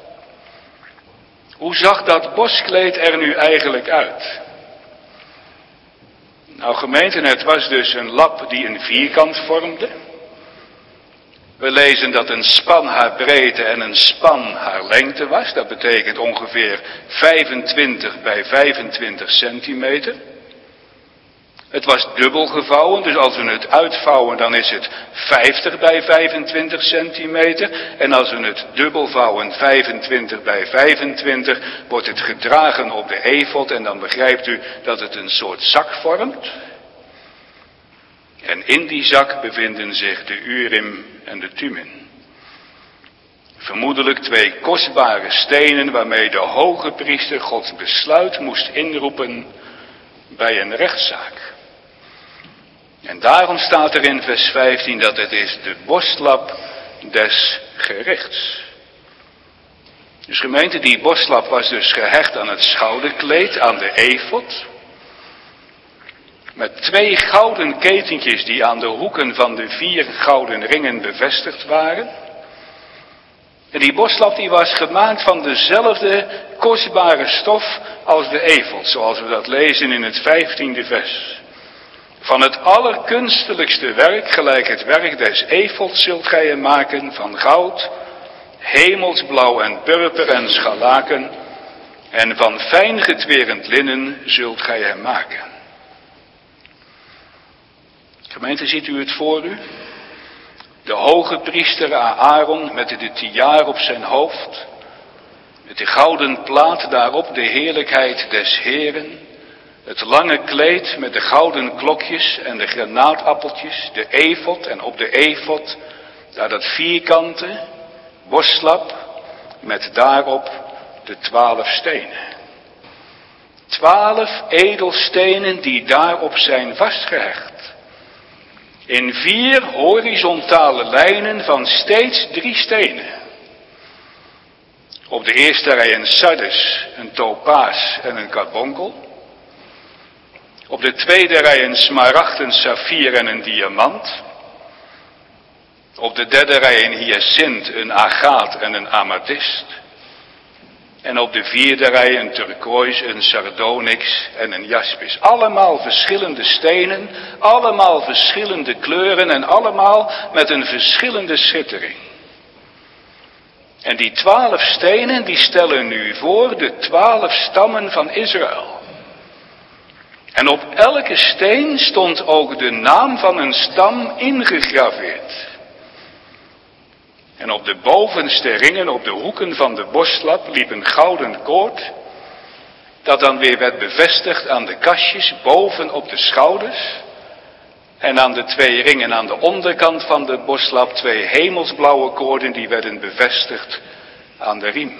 Hoe zag dat borstkleed er nu eigenlijk uit? Nou gemeente, het was dus een lap die een vierkant vormde. We lezen dat een span haar breedte en een span haar lengte was. Dat betekent ongeveer 25 bij 25 centimeter. Het was dubbel gevouwen, dus als we het uitvouwen dan is het 50 bij 25 centimeter. En als we het dubbel vouwen 25 bij 25 wordt het gedragen op de efod en dan begrijpt u dat het een soort zak vormt. En in die zak bevinden zich de Urim en de Thummim. Vermoedelijk 2 kostbare stenen waarmee de hoge priester Gods besluit moest inroepen bij een rechtszaak. En daarom staat er in vers 15 dat het is de borstlap des gerichts. Dus gemeente, die borstlap was dus gehecht aan het schouderkleed, aan de efod. Met 2 gouden ketentjes die aan de hoeken van de 4 gouden ringen bevestigd waren. En die borstlap die was gemaakt van dezelfde kostbare stof als de efod, zoals we dat lezen in het 15e vers. Van het allerkunstelijkste werk, gelijk het werk des efods, zult gij hem maken van goud, hemelsblauw en purper en scharlaken, en van fijn getwerend linnen zult gij hem maken. Gemeente, ziet u het voor u? De hoge priester Aaron met de tiaar op zijn hoofd, met de gouden plaat daarop de heerlijkheid des Heren, het lange kleed met de gouden klokjes en de granaatappeltjes, de efod en op de efod daar dat vierkante borstlap met daarop de 12 stenen. 12 edelstenen die daarop zijn vastgehecht. In 4 horizontale lijnen van steeds 3 stenen. Op de eerste rij een sardes, een topaas en een karbonkel. Op de tweede rij een smaragd, een saffier en een diamant. Op de derde rij een hyacint, een agaat en een amethyst. En op de vierde rij een turkoois, een sardonyx en een jaspis. Allemaal verschillende stenen, allemaal verschillende kleuren en allemaal met een verschillende schittering. En die 12 stenen die stellen nu voor de 12 stammen van Israël. En op elke steen stond ook de naam van een stam ingegraveerd. En op de bovenste ringen, op de hoeken van de borstlap, liep een gouden koord, dat dan weer werd bevestigd aan de kastjes boven op de schouders. En aan de 2 ringen aan de onderkant van de borstlap 2 hemelsblauwe koorden, die werden bevestigd aan de riem.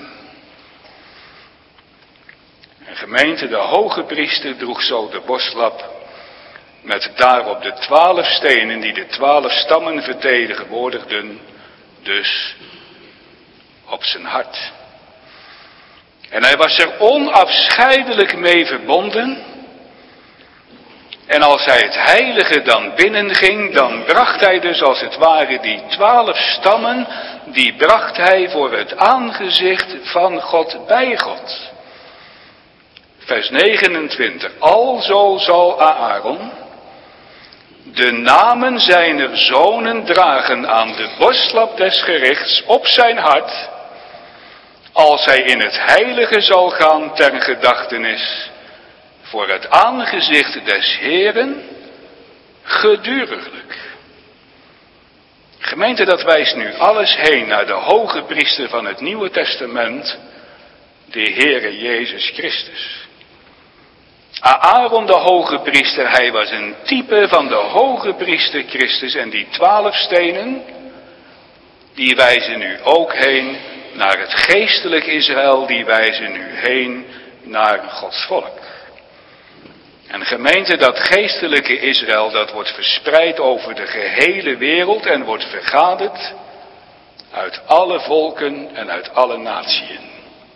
En gemeente, de hoge priester droeg zo de borstlap met daarop de 12 stenen die de 12 stammen vertegenwoordigden, dus op zijn hart. En hij was er onafscheidelijk mee verbonden. En als hij het heilige dan binnenging, dan bracht hij dus als het ware die 12 stammen, die bracht hij voor het aangezicht van God bij God. Vers 29. Alzo zal Aaron de namen zijner zonen dragen aan de borstlap des gerichts op zijn hart, als hij in het heilige zal gaan ter gedachtenis voor het aangezicht des Heren geduriglijk. Gemeente, dat wijst nu alles heen naar de hoge priester van het Nieuwe Testament, de Heere Jezus Christus. Aaron de hoge priester, hij was een type van de hoge priester Christus en die 12 stenen, die wijzen nu ook heen naar het geestelijk Israël, die wijzen nu heen naar Gods volk. En gemeente, dat geestelijke Israël, dat wordt verspreid over de gehele wereld en wordt vergaderd uit alle volken en uit alle natieën.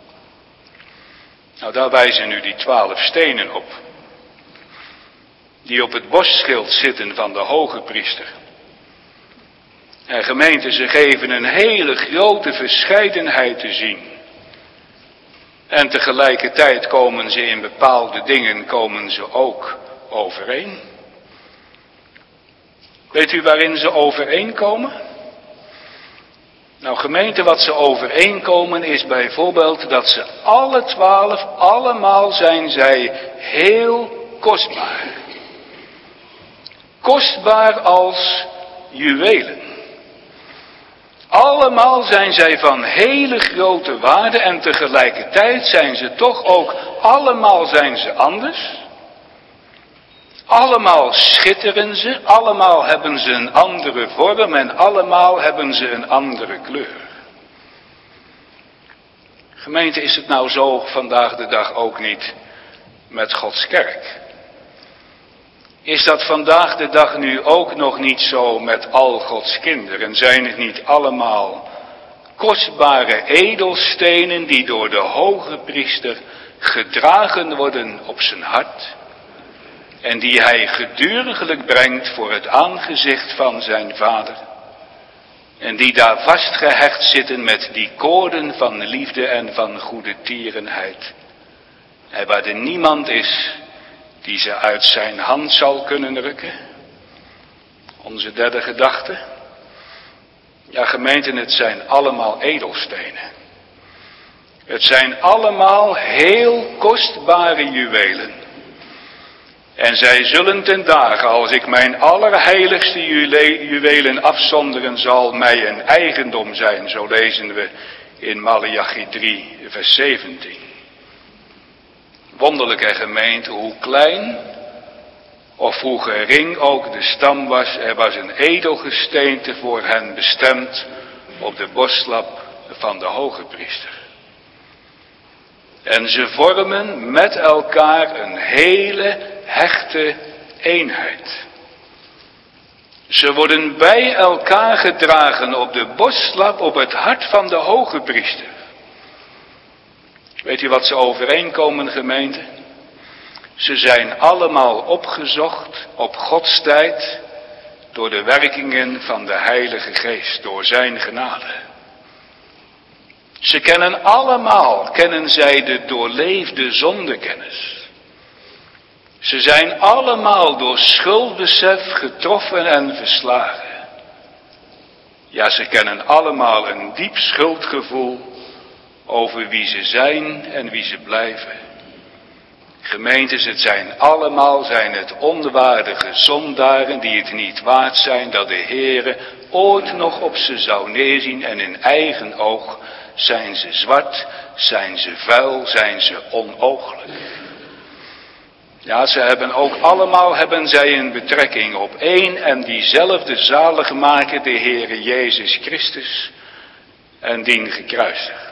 Nou, daar wijzen nu die 12 stenen op, die op het borstschild zitten van de hoge priester. En gemeente, ze geven een hele grote verscheidenheid te zien. En tegelijkertijd komen ze in bepaalde dingen, komen ze ook overeen. Weet u waarin ze overeenkomen? Nou gemeente, wat ze overeenkomen is bijvoorbeeld dat ze alle 12, allemaal zijn zij heel kostbaar. Kostbaar als juwelen. Allemaal zijn zij van hele grote waarde en tegelijkertijd zijn ze toch ook, allemaal zijn ze anders. Allemaal schitteren ze, allemaal hebben ze een andere vorm en allemaal hebben ze een andere kleur. Gemeente, is het nou zo vandaag de dag ook niet met Gods kerk? Is dat vandaag de dag nu ook nog niet zo met al Gods kinderen? Zijn het niet allemaal kostbare edelstenen die door de hoge priester gedragen worden op zijn hart? En die hij geduriglijk brengt voor het aangezicht van zijn vader. En die daar vastgehecht zitten met die koorden van liefde en van goede tierenheid. En waar er niemand is die ze uit zijn hand zal kunnen rukken. Onze derde gedachte. Ja gemeenten, het zijn allemaal edelstenen. Het zijn allemaal heel kostbare juwelen. En zij zullen ten dagen, als ik mijn allerheiligste juwelen afzonderen zal, mij een eigendom zijn. Zo lezen we in Maleachi 3, vers 17. Wonderlijke gemeente, hoe klein of hoe gering ook de stam was, er was een edelgesteente voor hen bestemd op de borstlap van de hoge priester. En ze vormen met elkaar een hele hechte eenheid. Ze worden bij elkaar gedragen op de borstlap, op het hart van de hoge priester. Weet u wat ze overeenkomen, gemeente? Ze zijn allemaal opgezocht op Gods tijd door de werkingen van de Heilige Geest, door zijn genade. Ze kennen zij de doorleefde zondekennis. Ze zijn allemaal door schuldbesef getroffen en verslagen. Ja, ze kennen allemaal een diep schuldgevoel over wie ze zijn en wie ze blijven. Gemeentes, het zijn het onwaardige zondaren die het niet waard zijn dat de Heere ooit nog op ze zou neerzien en in eigen oog zijn ze zwart, zijn ze vuil, zijn ze onooglijk. Ja, ze hebben ook allemaal een betrekking op één en diezelfde zaligmaker, de Heere Jezus Christus, en dien gekruisigd.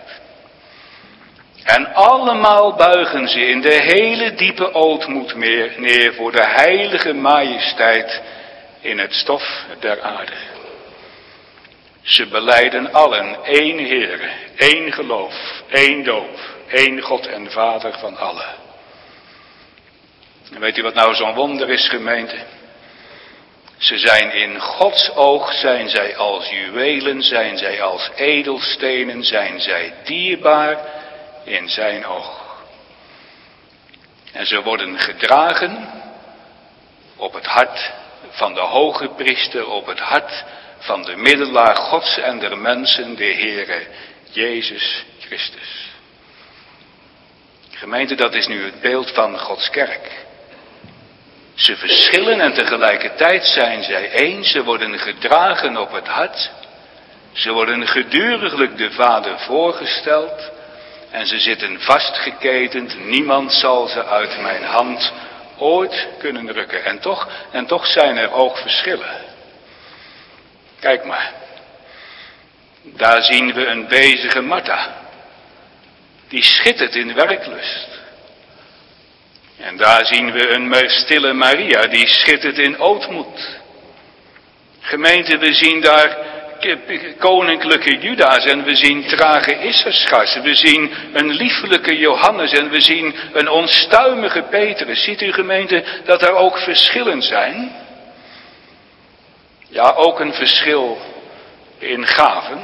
En allemaal buigen ze in de hele diepe ootmoed neer voor de heilige majesteit in het stof der aarde. Ze belijden allen één Heere, één geloof, één doop, één God en Vader van allen. En weet u wat nou zo'n wonder is, gemeente? Ze zijn in Gods oog, zijn zij als juwelen, zijn zij als edelstenen, zijn zij dierbaar in zijn oog. En ze worden gedragen op het hart van de hoge priester, op het hart van de middelaar Gods en der mensen, de Heere Jezus Christus. Gemeente, dat is nu het beeld van Gods kerk. Ze verschillen en tegelijkertijd zijn zij één. Ze worden gedragen op het hart. Ze worden geduriglijk de Vader voorgesteld. En ze zitten vastgeketend. Niemand zal ze uit mijn hand ooit kunnen rukken. En toch zijn er ook verschillen. Kijk maar. Daar zien we een bezige Martha. Die schittert in werklust. En daar zien we een stille Maria, die schittert in ootmoed. Gemeente, we zien daar koninklijke Judas en we zien trage Issachars. We zien een liefelijke Johannes en we zien een onstuimige Petrus. Ziet u, gemeente, dat er ook verschillen zijn? Ja, ook een verschil in gaven.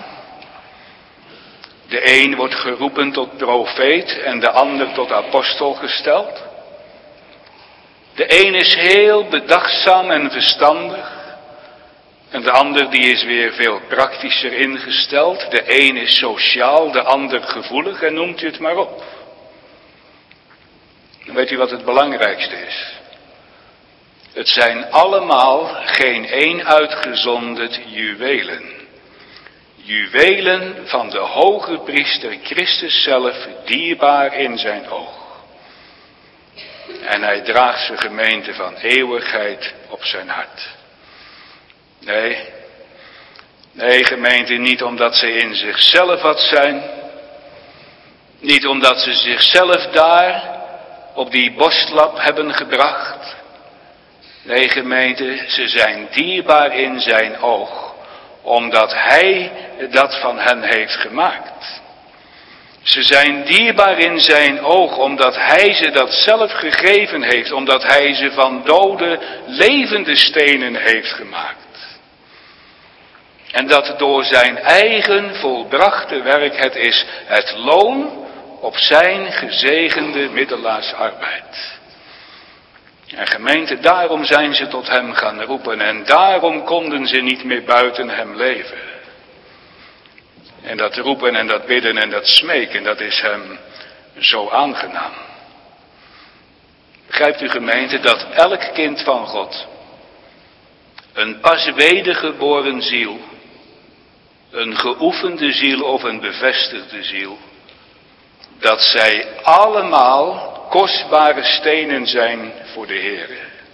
De een wordt geroepen tot profeet en de ander tot apostel gesteld. De een is heel bedachtzaam en verstandig. En de ander die is weer veel praktischer ingesteld. De een is sociaal, de ander gevoelig en noemt u het maar op. Dan weet u wat het belangrijkste is. Het zijn allemaal geen één uitgezonderd juwelen. Juwelen van de hoge priester Christus zelf, dierbaar in zijn oog. En hij draagt zijn gemeente van eeuwigheid op zijn hart. Nee gemeente, niet omdat ze in zichzelf wat zijn. Niet omdat ze zichzelf daar op die borstlap hebben gebracht. Nee gemeente, ze zijn dierbaar in zijn oog. Omdat hij dat van hen heeft gemaakt. Ze zijn dierbaar in zijn oog omdat hij ze dat zelf gegeven heeft. Omdat hij ze van dode levende stenen heeft gemaakt. En dat door zijn eigen volbrachte werk het is het loon op zijn gezegende middelaarsarbeid. En gemeente, daarom zijn ze tot hem gaan roepen en daarom konden ze niet meer buiten hem leven. En dat roepen en dat bidden en dat smeken, dat is hem zo aangenaam. Begrijpt u gemeente dat elk kind van God, een pas wedergeboren ziel, een geoefende ziel of een bevestigde ziel, dat zij allemaal kostbare stenen zijn voor de Heer.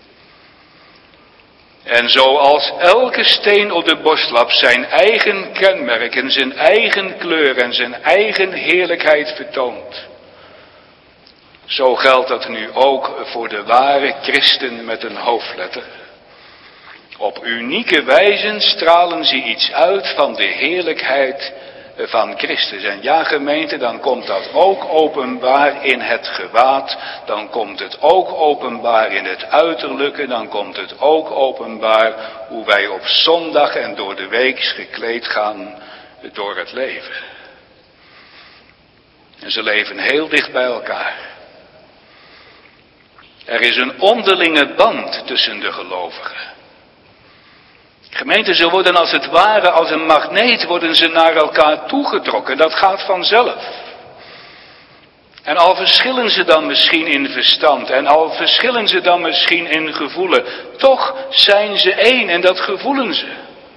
En zoals elke steen op de borstlap zijn eigen kenmerken, zijn eigen kleur en zijn eigen heerlijkheid vertoont, zo geldt dat nu ook voor de ware christen met een hoofdletter. Op unieke wijze stralen ze iets uit van de heerlijkheid van Christus. En ja gemeente, dan komt dat ook openbaar in het gewaad. Dan komt het ook openbaar in het uiterlijke. Dan komt het ook openbaar hoe wij op zondag en door de week gekleed gaan door het leven. En ze leven heel dicht bij elkaar. Er is een onderlinge band tussen de gelovigen. Gemeenten, ze worden als het ware als een magneet worden ze naar elkaar toegetrokken. Dat gaat vanzelf. En al verschillen ze dan misschien in verstand en al verschillen ze dan misschien in gevoelen, toch zijn ze één en dat gevoelen ze.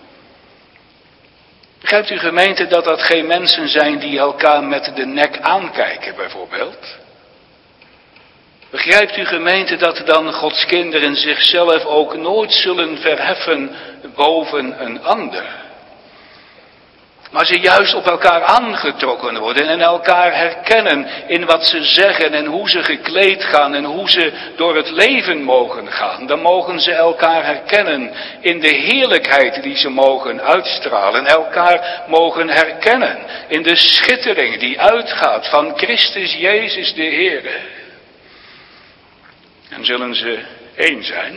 Begrijpt u gemeente dat dat geen mensen zijn die elkaar met de nek aankijken bijvoorbeeld? Begrijpt u gemeente dat dan Gods kinderen zichzelf ook nooit zullen verheffen boven een ander? Maar ze juist op elkaar aangetrokken worden en elkaar herkennen in wat ze zeggen en hoe ze gekleed gaan en hoe ze door het leven mogen gaan. Dan mogen ze elkaar herkennen in de heerlijkheid die ze mogen uitstralen. Elkaar mogen herkennen in de schittering die uitgaat van Christus Jezus de Heere. En zullen ze één zijn?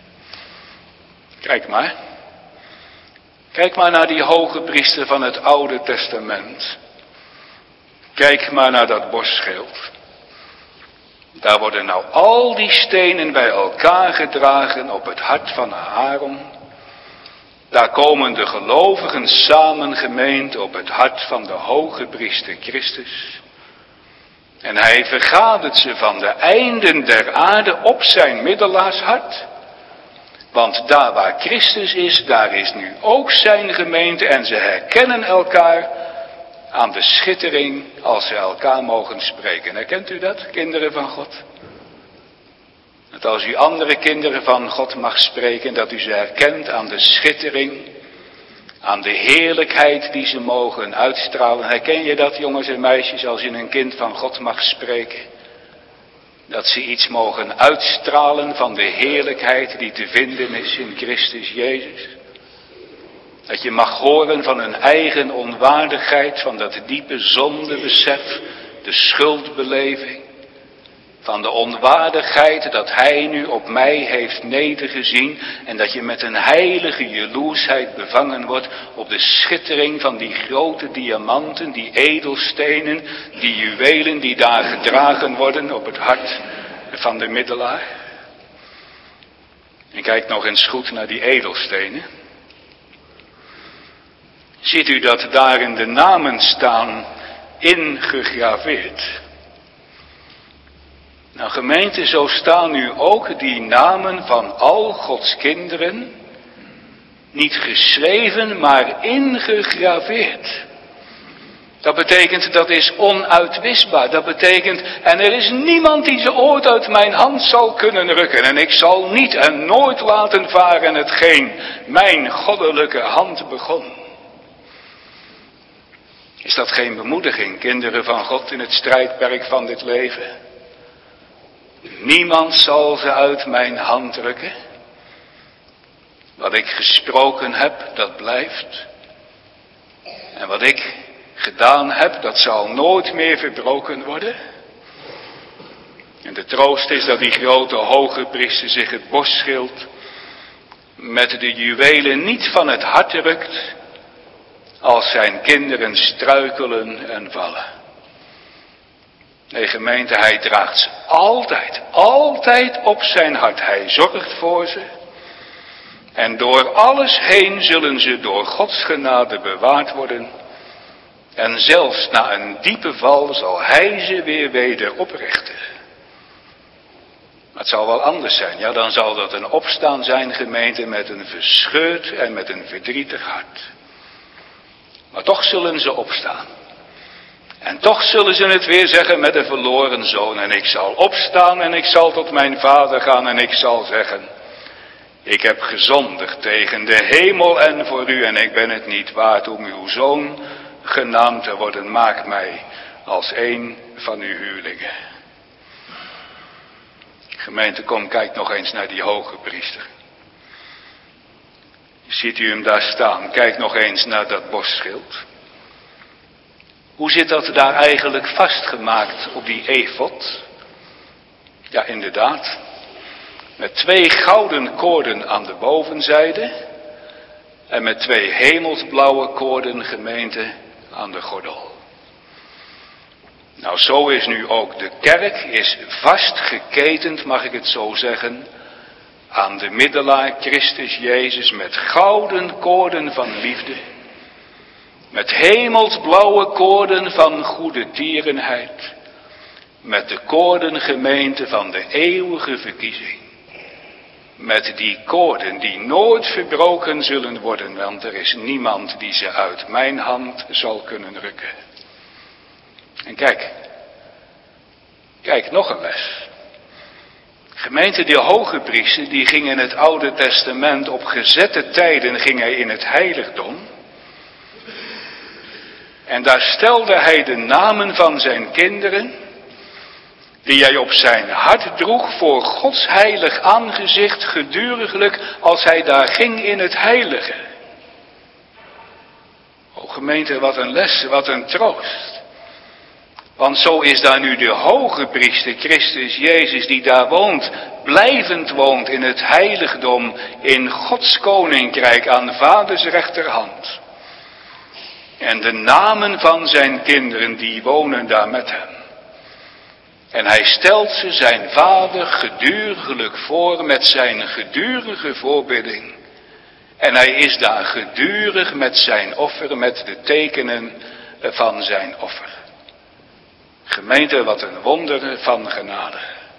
Kijk maar. Kijk maar naar die hoge priester van het Oude Testament. Kijk maar naar dat borstschild. Daar worden nou al die stenen bij elkaar gedragen op het hart van Aaron. Daar komen de gelovigen samengemeend op het hart van de hoge priester Christus. En hij vergadert ze van de einden der aarde op zijn middelaarshart. Want daar waar Christus is, daar is nu ook zijn gemeente en ze herkennen elkaar aan de schittering als ze elkaar mogen spreken. Herkent u dat, kinderen van God? Dat als u andere kinderen van God mag spreken, dat u ze herkent aan de schittering, aan de heerlijkheid die ze mogen uitstralen. Herken je dat, jongens en meisjes, als je een kind van God mag spreken? Dat ze iets mogen uitstralen van de heerlijkheid die te vinden is in Christus Jezus. Dat je mag horen van hun eigen onwaardigheid, van dat diepe zondebesef, de schuldbeleving. Van de onwaardigheid dat hij nu op mij heeft nedergezien en dat je met een heilige jaloersheid bevangen wordt op de schittering van die grote diamanten, die edelstenen, die juwelen die daar gedragen worden op het hart van de middelaar. En kijk nog eens goed naar die edelstenen. Ziet u dat daarin de namen staan ingegraveerd? Nou gemeente, zo staan nu ook die namen van al Gods kinderen, niet geschreven, maar ingegraveerd. Dat betekent, dat is onuitwisbaar. Dat betekent, en er is niemand die ze ooit uit mijn hand zal kunnen rukken. En ik zal niet en nooit laten varen hetgeen mijn goddelijke hand begon. Is dat geen bemoediging, kinderen van God, in het strijdperk van dit leven? Niemand zal ze uit mijn hand rukken. Wat ik gesproken heb, dat blijft. En wat ik gedaan heb, dat zal nooit meer verbroken worden. En de troost is dat die grote hoge priester zich het borstschild met de juwelen niet van het hart rukt, als zijn kinderen struikelen en vallen. Nee, gemeente, hij draagt ze altijd op zijn hart. Hij zorgt voor ze. En door alles heen zullen ze door Gods genade bewaard worden. En zelfs na een diepe val zal hij ze weer weder oprichten. Maar het zal wel anders zijn. Ja, dan zal dat een opstaan zijn, gemeente, met een verscheurd en met een verdrietig hart. Maar toch zullen ze opstaan. En toch zullen ze het weer zeggen met de verloren zoon. En ik zal opstaan en ik zal tot mijn vader gaan en ik zal zeggen: ik heb gezondigd tegen de hemel en voor u en ik ben het niet waard om uw zoon genaamd te worden. Maak mij als een van uw huurlingen. Gemeente, kom, kijk nog eens naar die hoge priester. Ziet u hem daar staan? Kijk nog eens naar dat borstschild. Hoe zit dat daar eigenlijk vastgemaakt op die efod? Ja, inderdaad. Met 2 gouden koorden aan de bovenzijde. En met 2 hemelsblauwe koorden, gemeente, aan de gordel. Nou, zo is nu ook de kerk, is vastgeketend, mag ik het zo zeggen, aan de middelaar Christus Jezus met gouden koorden van liefde. Met hemelsblauwe koorden van goede tierenheid. Met de koorden, gemeente, van de eeuwige verkiezing. Met die koorden die nooit verbroken zullen worden, want er is niemand die ze uit mijn hand zal kunnen rukken. En kijk, nog een les. Gemeente, de hoge priester, die ging in het Oude Testament op gezette tijden, ging hij in het heiligdom. En daar stelde hij de namen van zijn kinderen, die hij op zijn hart droeg voor Gods heilig aangezicht geduriglijk als hij daar ging in het heilige. O gemeente, wat een les, wat een troost. Want zo is daar nu de hoge priester Christus Jezus die daar woont, blijvend woont in het heiligdom, in Gods koninkrijk aan vaders rechterhand. En de namen van zijn kinderen die wonen daar met hem. En hij stelt ze zijn vader geduriglijk voor met zijn gedurige voorbidding. En hij is daar gedurig met zijn offer, met de tekenen van zijn offer. Gemeente, wat een wonder van genade.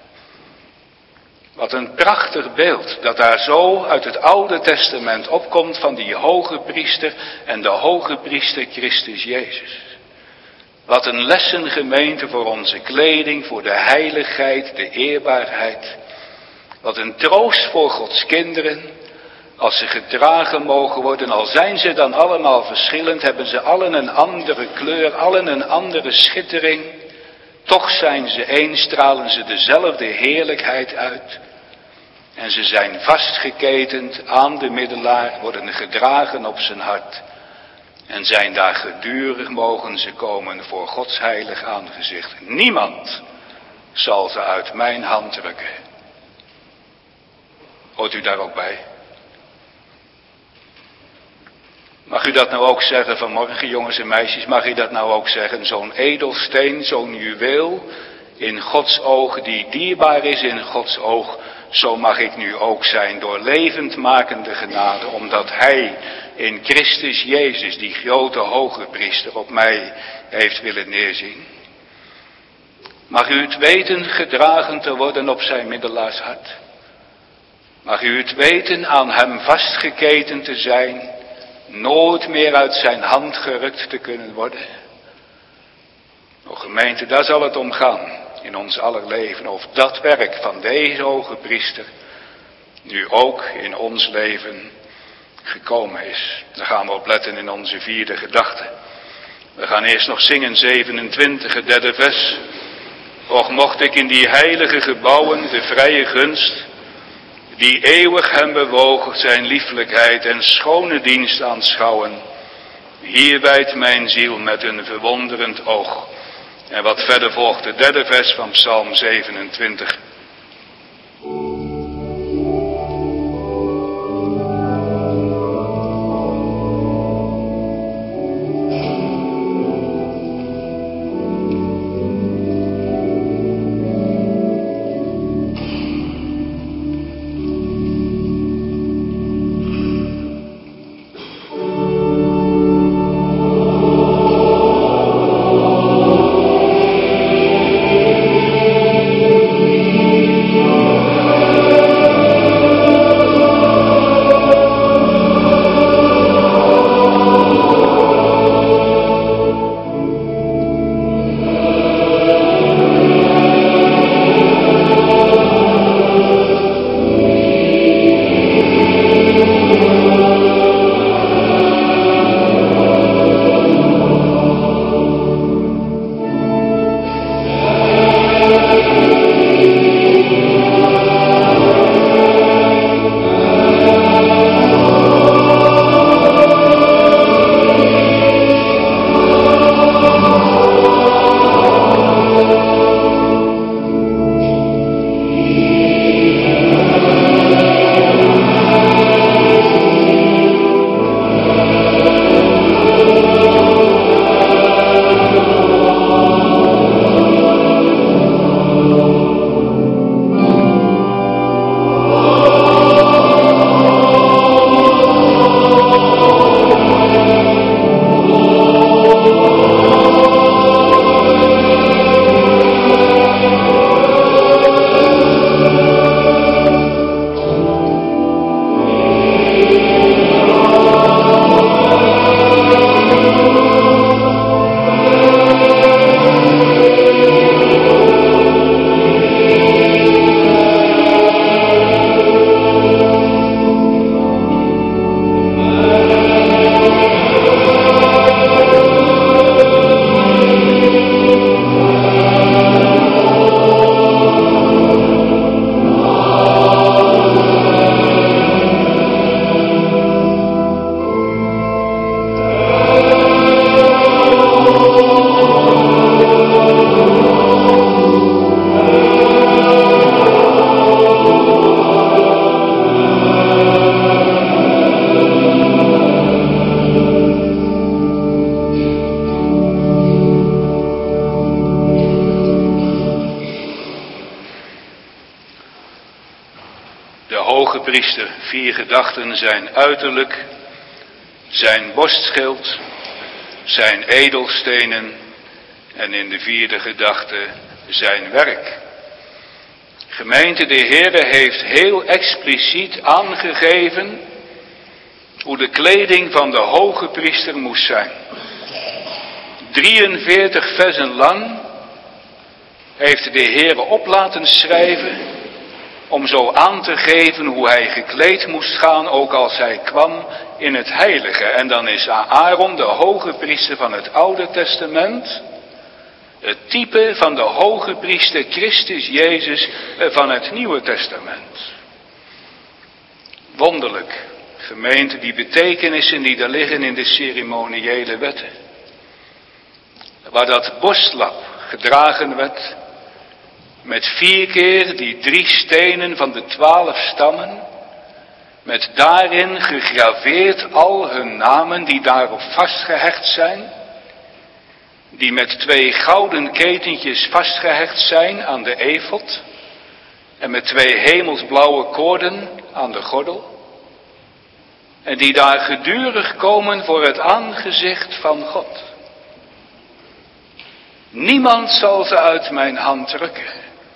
Wat een prachtig beeld dat daar zo uit het Oude Testament opkomt van die hoge priester en de hoge priester Christus Jezus. Wat een lessen, gemeente, voor onze kleding, voor de heiligheid, de eerbaarheid. Wat een troost voor Gods kinderen, als ze gedragen mogen worden, al zijn ze dan allemaal verschillend, hebben ze allen een andere kleur, allen een andere schittering. Toch zijn ze één, stralen ze dezelfde heerlijkheid uit. En ze zijn vastgeketend aan de middelaar, worden gedragen op zijn hart. En zijn daar gedurig, mogen ze komen voor Gods heilig aangezicht. Niemand zal ze uit mijn hand rukken. Hoort u daar ook bij? Mag u dat nou ook zeggen vanmorgen, jongens en meisjes? Mag u dat nou ook zeggen? Zo'n edelsteen, zo'n juweel in Gods oog, die dierbaar is in Gods oog. zo mag ik nu ook zijn door levendmakende genade, omdat Hij in Christus Jezus, die grote hoge priester, op mij heeft willen neerzien. Mag u het weten gedragen te worden op zijn middelaarshart? Mag u het weten aan hem vastgeketen te zijn, nooit meer uit zijn hand gerukt te kunnen worden? O gemeente, daar zal het om gaan in ons aller leven, of dat werk van deze hoge priester nu ook in ons leven gekomen is. Daar gaan we op letten in onze vierde gedachte. We gaan eerst nog zingen 27, het derde vers. Och mocht ik in die heilige gebouwen de vrije gunst, die eeuwig hem bewoog, zijn lieflijkheid en schone dienst aanschouwen. Hier wijdt mijn ziel met een verwonderend oog. En wat verder volgt, het derde vers van Psalm 27. Priester, 4 gedachten: zijn uiterlijk, zijn borstschild, zijn edelstenen en in de 4e gedachte zijn werk. Gemeente, de Heere heeft heel expliciet aangegeven hoe de kleding van de hoge priester moest zijn. 43 versen lang heeft de Heere op laten schrijven om zo aan te geven hoe hij gekleed moest gaan, ook als hij kwam in het heilige. En dan is Aaron, de hoge priester van het Oude Testament, het type van de hoge priester Christus Jezus van het Nieuwe Testament. Wonderlijk, gemeente, die betekenissen die er liggen in de ceremoniële wetten. Waar dat borstlap gedragen werd, met 4 keer die 3 stenen van de 12 stammen, met daarin gegraveerd al hun namen die daarop vastgehecht zijn, die met 2 gouden ketentjes vastgehecht zijn aan de efod, en met 2 hemelsblauwe koorden aan de gordel. En die daar gedurig komen voor het aangezicht van God. Niemand zal ze uit mijn hand rukken.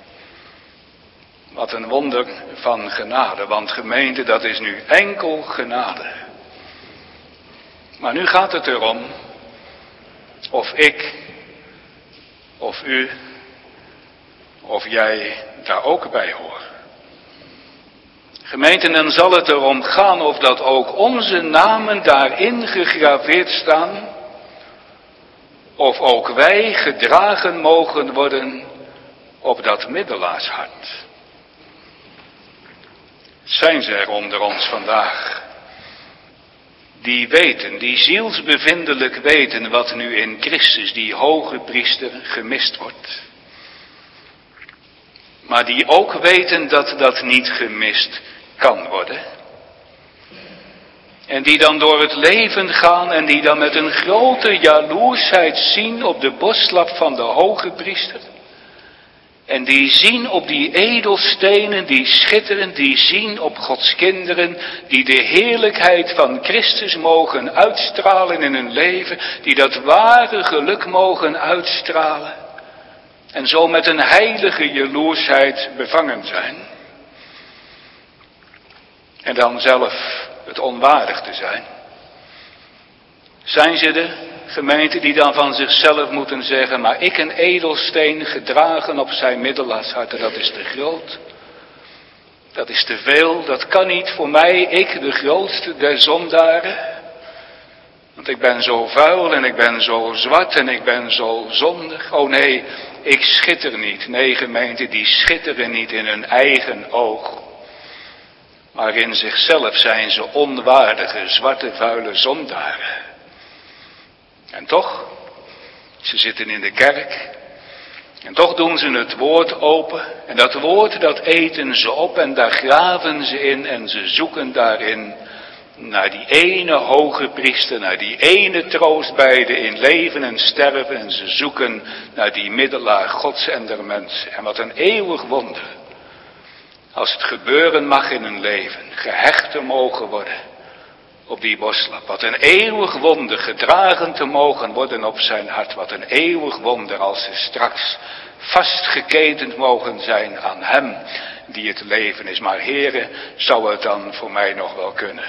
Wat een wonder van genade, want gemeente, dat is nu enkel genade. Maar nu gaat het erom of ik, of u, of jij daar ook bij hoort. Gemeente, dan zal het erom gaan of dat ook onze namen daarin gegraveerd staan, of ook wij gedragen mogen worden op dat middelaarshart. Zijn ze er onder ons vandaag, die weten, die zielsbevindelijk weten wat nu in Christus, die hoge priester, gemist wordt. Maar die ook weten dat dat niet gemist kan worden. En die dan door het leven gaan en die dan met een grote jaloersheid zien op de borstslap van de hoge priester. En die zien op die edelstenen, die schitteren, die zien op Gods kinderen, die de heerlijkheid van Christus mogen uitstralen in hun leven, die dat ware geluk mogen uitstralen. En zo met een heilige jaloersheid bevangen zijn. En dan zelf het onwaardig te zijn. Zijn ze de gemeenten die dan van zichzelf moeten zeggen, maar ik een edelsteen gedragen op zijn middelaarshart, dat is te groot. Dat is te veel, dat kan niet voor mij, ik de grootste der zondaren. Want ik ben zo vuil en ik ben zo zwart en ik ben zo zondig. Oh nee, ik schitter niet. Nee, gemeenten die schitteren niet in hun eigen oog. Maar in zichzelf zijn ze onwaardige, zwarte, vuile zondaren. En toch, ze zitten in de kerk. En toch doen ze het woord open. En dat woord, dat eten ze op en daar graven ze in. En ze zoeken daarin naar die ene hoge priester, naar die ene troostbijde in leven en sterven. En ze zoeken naar die middelaar Gods en der mensen. En wat een eeuwig wonder. Als het gebeuren mag in hun leven, gehecht te mogen worden op die borstslap. Wat een eeuwig wonder, gedragen te mogen worden op zijn hart. Wat een eeuwig wonder als ze straks vastgeketend mogen zijn aan hem die het leven is. Maar Heere, zou het dan voor mij nog wel kunnen?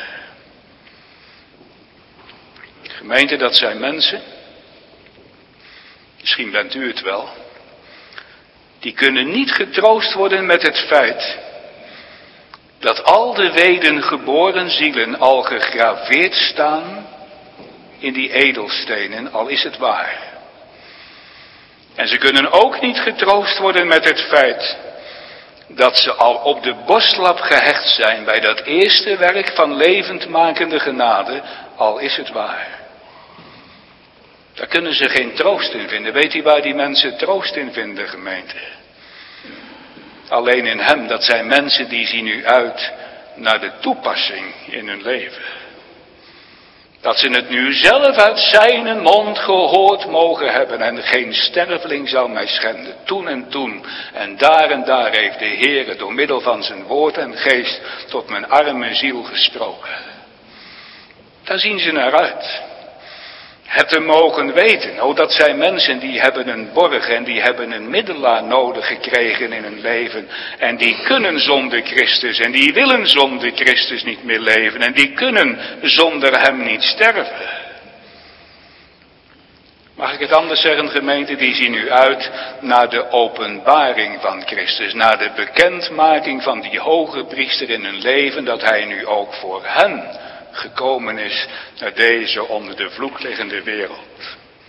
Gemeente, dat zijn mensen, misschien bent u het wel, die kunnen niet getroost worden met het feit dat al de wedergeboren zielen al gegraveerd staan in die edelstenen, al is het waar. En ze kunnen ook niet getroost worden met het feit dat ze al op de borstlap gehecht zijn bij dat eerste werk van levendmakende genade, al is het waar. Daar kunnen ze geen troost in vinden. Weet u waar die mensen troost in vinden, gemeente? Alleen in hem, dat zijn mensen die zien nu uit naar de toepassing in hun leven. Dat ze het nu zelf uit zijn mond gehoord mogen hebben en geen sterveling zal mij schenden. Toen en daar heeft de Heere door middel van zijn woord en geest tot mijn arme ziel gesproken. Daar zien ze naar uit. Het te mogen weten, oh dat zijn mensen die hebben een borg en die hebben een middelaar nodig gekregen in hun leven. En die kunnen zonder Christus en die willen zonder Christus niet meer leven en die kunnen zonder hem niet sterven. Mag ik het anders zeggen, gemeente, die zien nu uit naar de openbaring van Christus, naar de bekendmaking van die hoge priester in hun leven, dat hij nu ook voor hen gekomen is naar deze onder de vloek liggende wereld.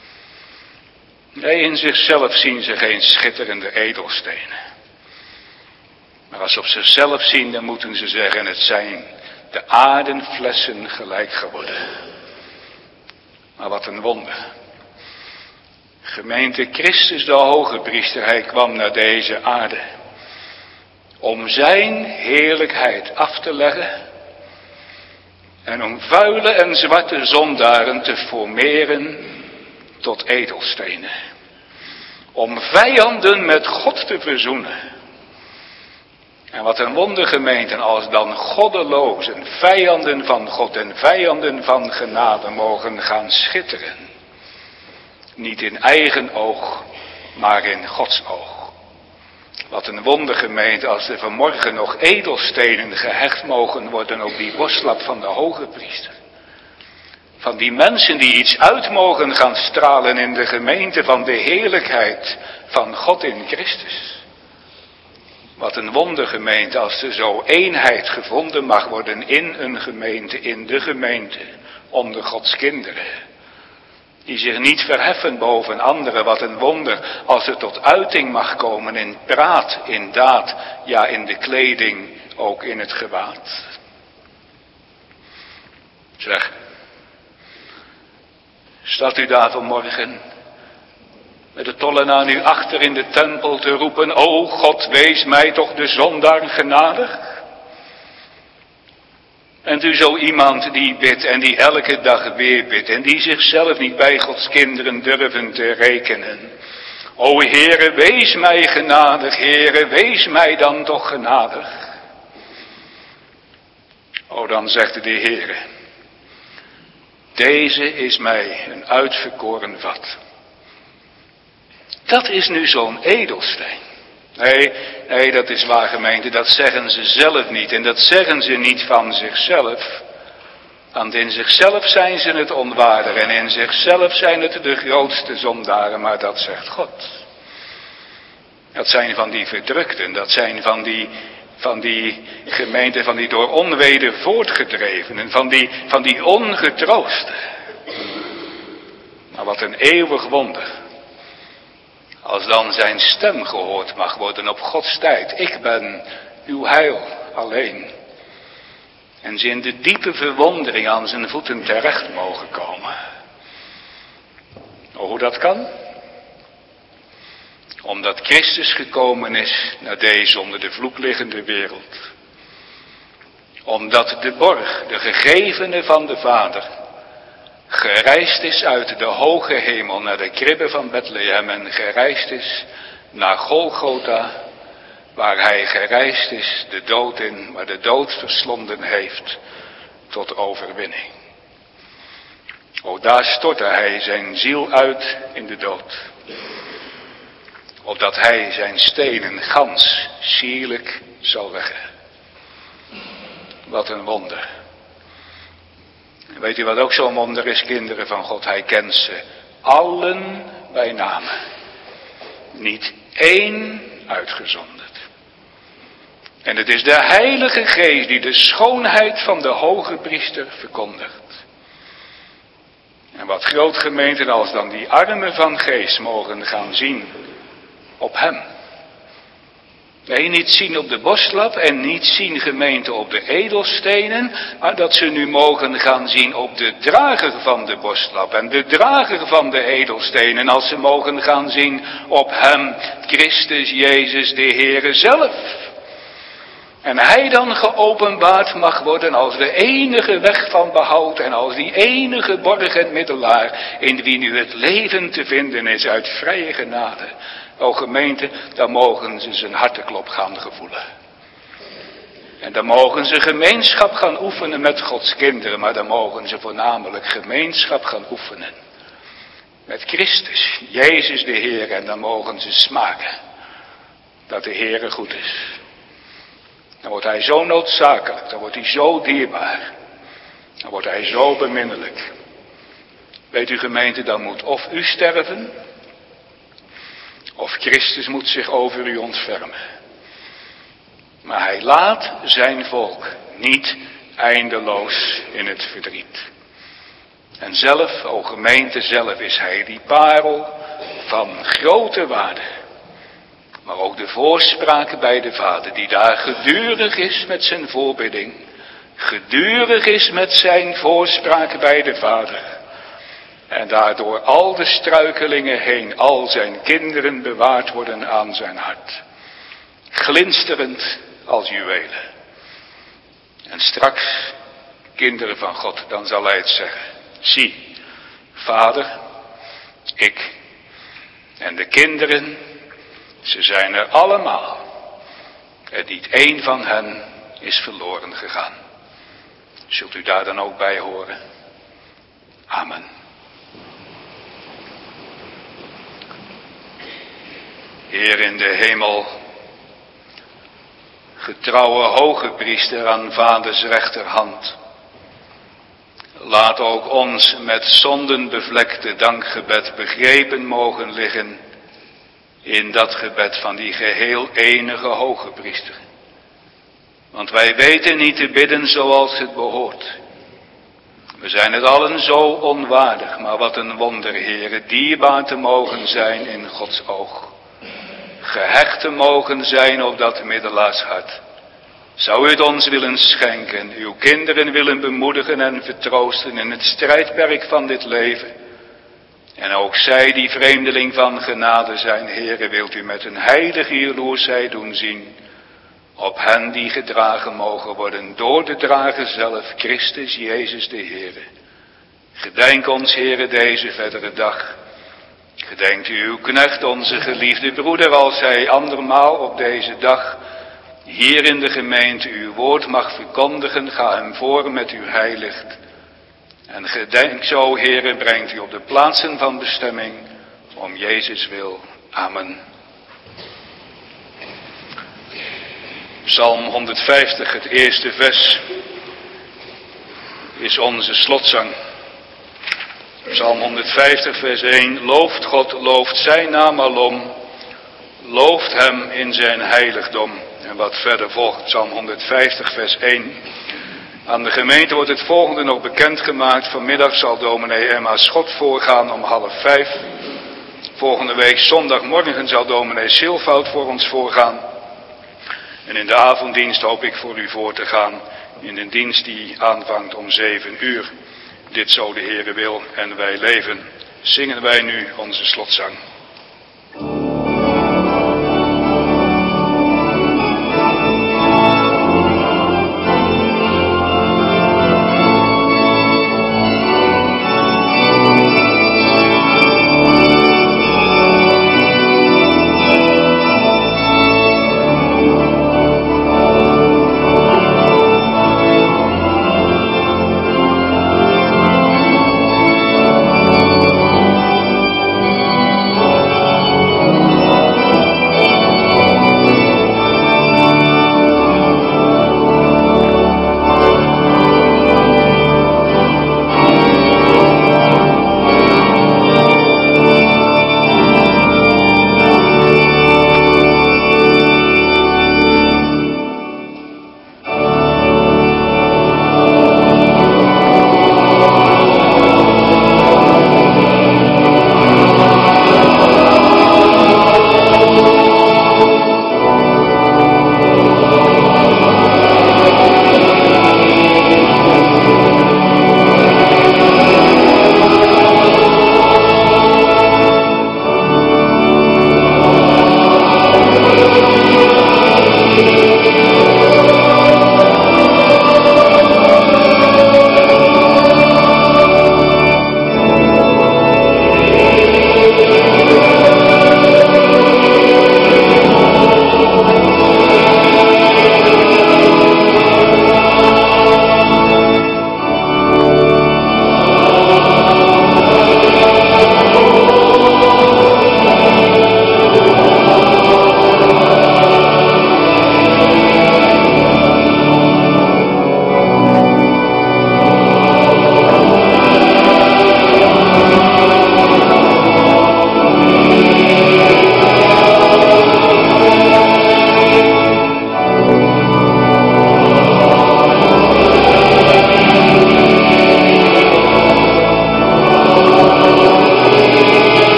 Nee, in zichzelf zien ze geen schitterende edelstenen. Maar als ze op zichzelf zien, dan moeten ze zeggen, het zijn de aardenflessen gelijk geworden. Maar wat een wonder. Gemeente Christus de hoge priester, hij kwam naar deze aarde om zijn heerlijkheid af te leggen en om vuile en zwarte zondaren te formeren tot edelstenen. Om vijanden met God te verzoenen. En wat een wonder, gemeenten, als dan goddelozen, vijanden van God en vijanden van genade mogen gaan schitteren. Niet in eigen oog, maar in Gods oog. Wat een wonder, gemeente, als er vanmorgen nog edelstenen gehecht mogen worden op die borstlap van de hoge priester. Van die mensen die iets uit mogen gaan stralen in de gemeente van de heerlijkheid van God in Christus. Wat een wonder, gemeente, als er zo eenheid gevonden mag worden in een gemeente, in de gemeente, onder Gods kinderen. Die zich niet verheffen boven anderen. Wat een wonder als het tot uiting mag komen in praat, in daad, ja in de kleding, ook in het gewaad. Zeg, staat u daar vanmorgen met de tollenaar nu achter in de tempel te roepen: O God, wees mij toch de zondaar genadig? En u zo iemand die bidt en die elke dag weer bidt en die zichzelf niet bij Gods kinderen durven te rekenen. O Heere, wees mij genadig, Heere, wees mij dan toch genadig. O, dan zegt de Heere: deze is mij een uitverkoren vat. Dat is nu zo'n edelsteen. Nee, dat is waar, gemeente, dat zeggen ze zelf niet. En dat zeggen ze niet van zichzelf. Want in zichzelf zijn ze het onwaardig en in zichzelf zijn het de grootste zondaren, maar dat zegt God. Dat zijn van die verdrukten, dat zijn van die gemeenten, van die door onweder voortgedrevenen, van die ongetroosten. Maar wat een eeuwig wonder. Als dan zijn stem gehoord mag worden op Gods tijd. Ik ben uw heil alleen. En ze in de diepe verwondering aan zijn voeten terecht mogen komen. Hoe dat kan? Omdat Christus gekomen is naar deze onder de vloek liggende wereld. Omdat de borg, de gegevene van de Vader, gereisd is uit de hoge hemel naar de kribbe van Bethlehem en gereisd is naar Golgotha, waar hij gereisd is de dood in, waar de dood verslonden heeft tot overwinning. O, daar stortte hij zijn ziel uit in de dood, opdat hij zijn stenen gans sierlijk zal leggen. Wat een wonder. Weet u wat ook zo'n wonder is, kinderen van God? Hij kent ze allen bij namen. Niet één uitgezonderd. En het is de Heilige Geest die de schoonheid van de hoge priester verkondigt. En wat groot, gemeenten, als dan die armen van geest mogen gaan zien op hem. Nee, niet zien op de borstlap en niet zien, gemeente, op de edelstenen, maar dat ze nu mogen gaan zien op de drager van de borstlap en de drager van de edelstenen, als ze mogen gaan zien op hem, Christus Jezus, de Heere zelf. En hij dan geopenbaard mag worden als de enige weg van behoud en als die enige borg en middelaar in wie nu het leven te vinden is uit vrije genade. O gemeente, dan mogen ze zijn harteklop gaan gevoelen. En dan mogen ze gemeenschap gaan oefenen met Gods kinderen, maar dan mogen ze voornamelijk gemeenschap gaan oefenen met Christus, Jezus de Heer, en dan mogen ze smaken dat de Heere goed is. Dan wordt hij zo noodzakelijk, dan wordt hij zo dierbaar, dan wordt hij zo beminnelijk. Weet u, gemeente, dan moet of u sterven, of Christus moet zich over u ontfermen. Maar hij laat zijn volk niet eindeloos in het verdriet. En zelf, o gemeente, zelf is hij die parel van grote waarde. Maar ook de voorspraak bij de Vader, die daar gedurig is met zijn voorbidding. Gedurig is met zijn voorspraak bij de Vader. En daardoor al de struikelingen heen, al zijn kinderen bewaard worden aan zijn hart. Glinsterend als juwelen. En straks, kinderen van God, dan zal hij het zeggen. Zie, Vader, ik en de kinderen, ze zijn er allemaal. en niet één van hen is verloren gegaan. Zult u daar dan ook bij horen? Amen. Heer in de hemel, getrouwe hoge priester aan vaders rechterhand, laat ook ons met zonden bevlekte dankgebed begrepen mogen liggen in dat gebed van die geheel enige hoge priester. Want wij weten niet te bidden zoals het behoort. We zijn het allen zo onwaardig, maar wat een wonder, Heere, dierbaar te mogen zijn in Gods oog. Gehecht te mogen zijn op dat middelaarshart. Zou u het ons willen schenken, uw kinderen willen bemoedigen en vertroosten in het strijdperk van dit leven. En ook zij die vreemdeling van genade zijn, Heere, wilt u met een heilige jaloersheid doen zien op hen die gedragen mogen worden door de drager zelf, Christus Jezus de Heere. Gedenk ons, Heere, deze verdere dag. Gedenkt u uw knecht, onze geliefde broeder, als hij andermaal op deze dag hier in de gemeente uw woord mag verkondigen. Ga hem voor met uw heiligt. En gedenk zo, Heere, brengt u op de plaatsen van bestemming om Jezus wil. Amen. Psalm 150, het eerste vers, is onze slotzang. Psalm 150, vers 1. Looft God, looft zijn naam alom. Looft hem in zijn heiligdom. En wat verder volgt, Psalm 150, vers 1. Aan de gemeente wordt het volgende nog bekendgemaakt. Vanmiddag zal dominee Emma Schot voorgaan om 4:30. Volgende week zondagmorgen zal dominee Silvoud voor ons voorgaan. En in de avonddienst hoop ik voor u voor te gaan in een dienst die aanvangt om 7:00. Dit zo de Heere wil en wij leven. Zingen wij nu onze slotzang.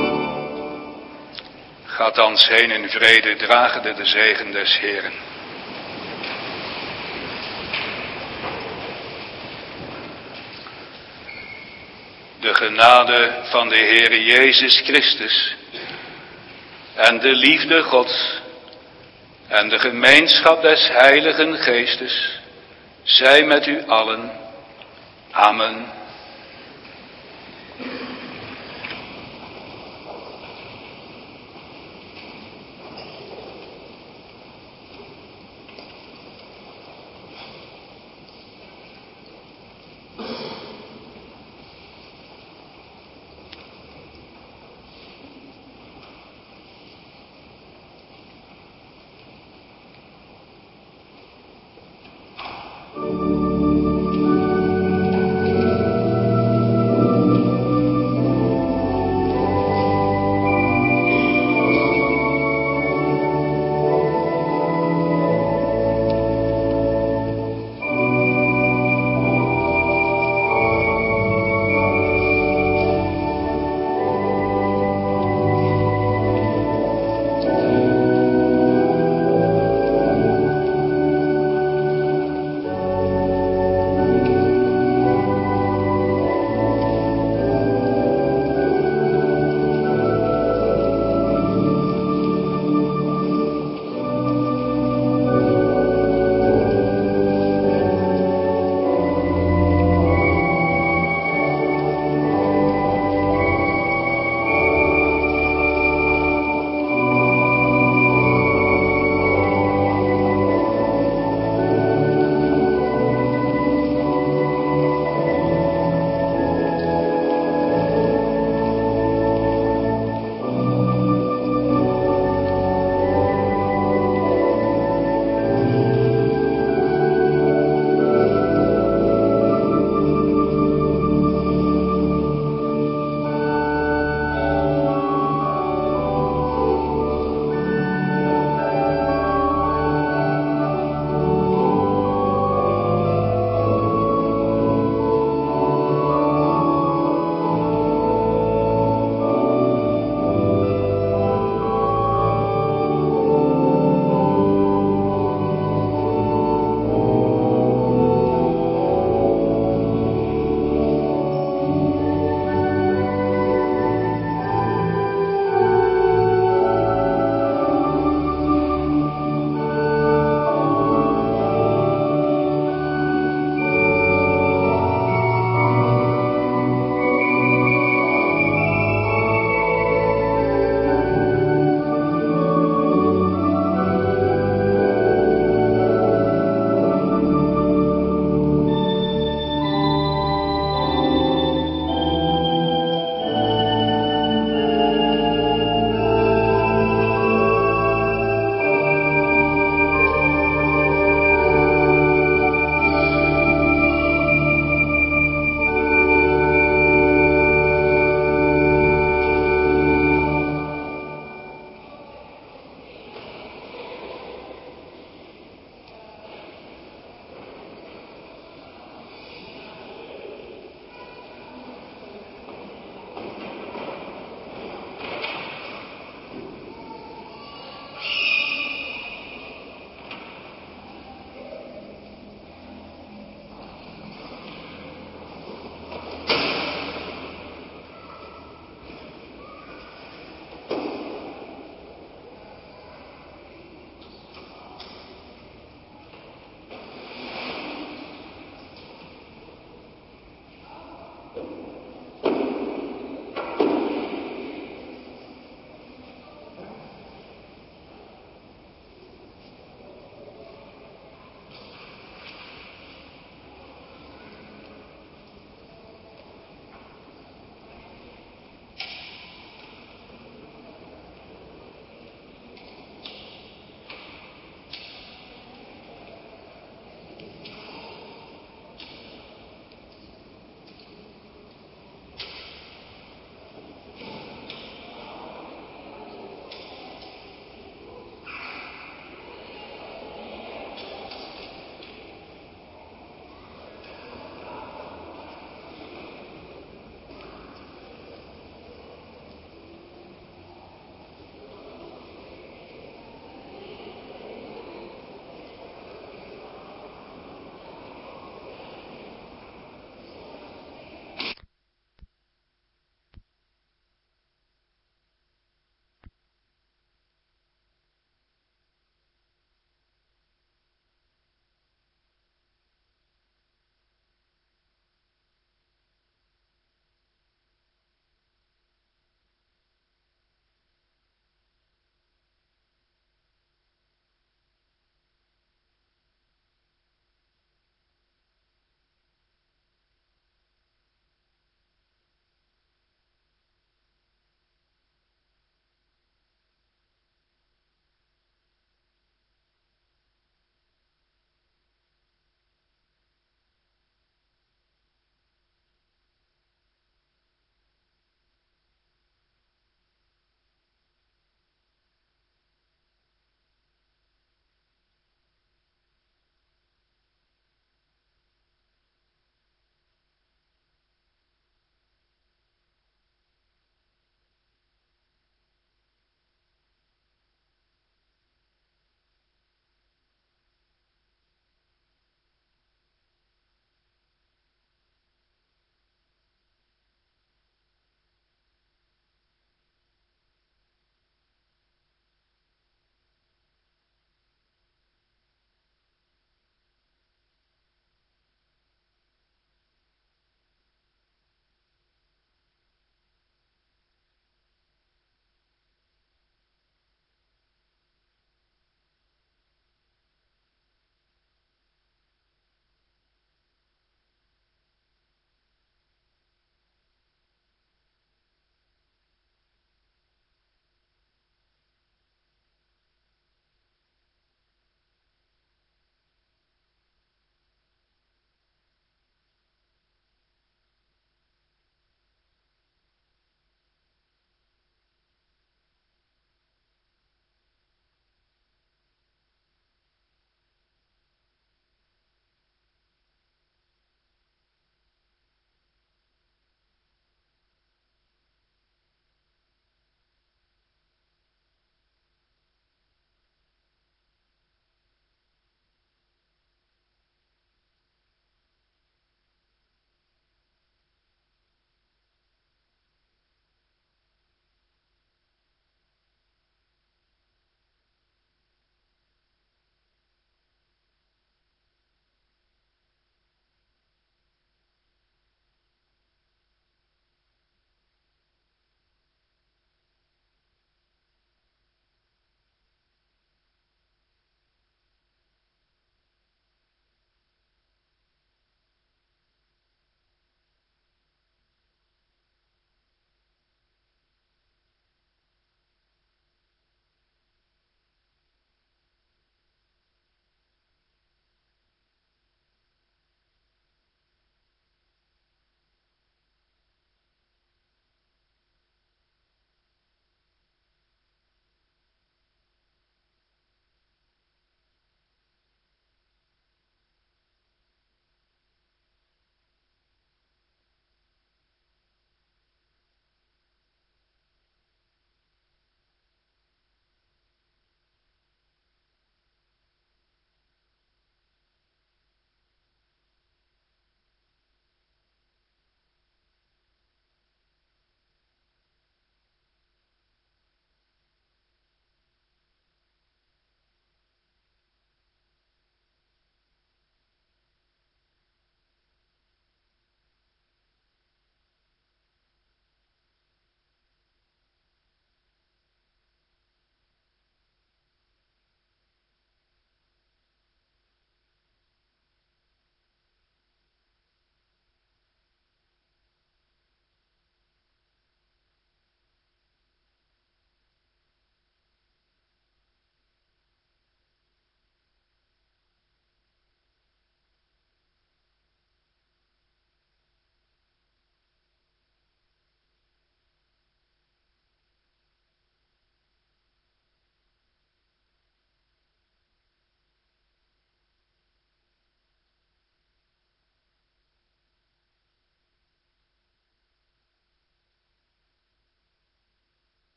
Heen in vrede, dragende de zegen des Heeren. De genade van de Heere Jezus Christus en de liefde Gods en de gemeenschap des Heiligen Geestes zij met u allen. Amen.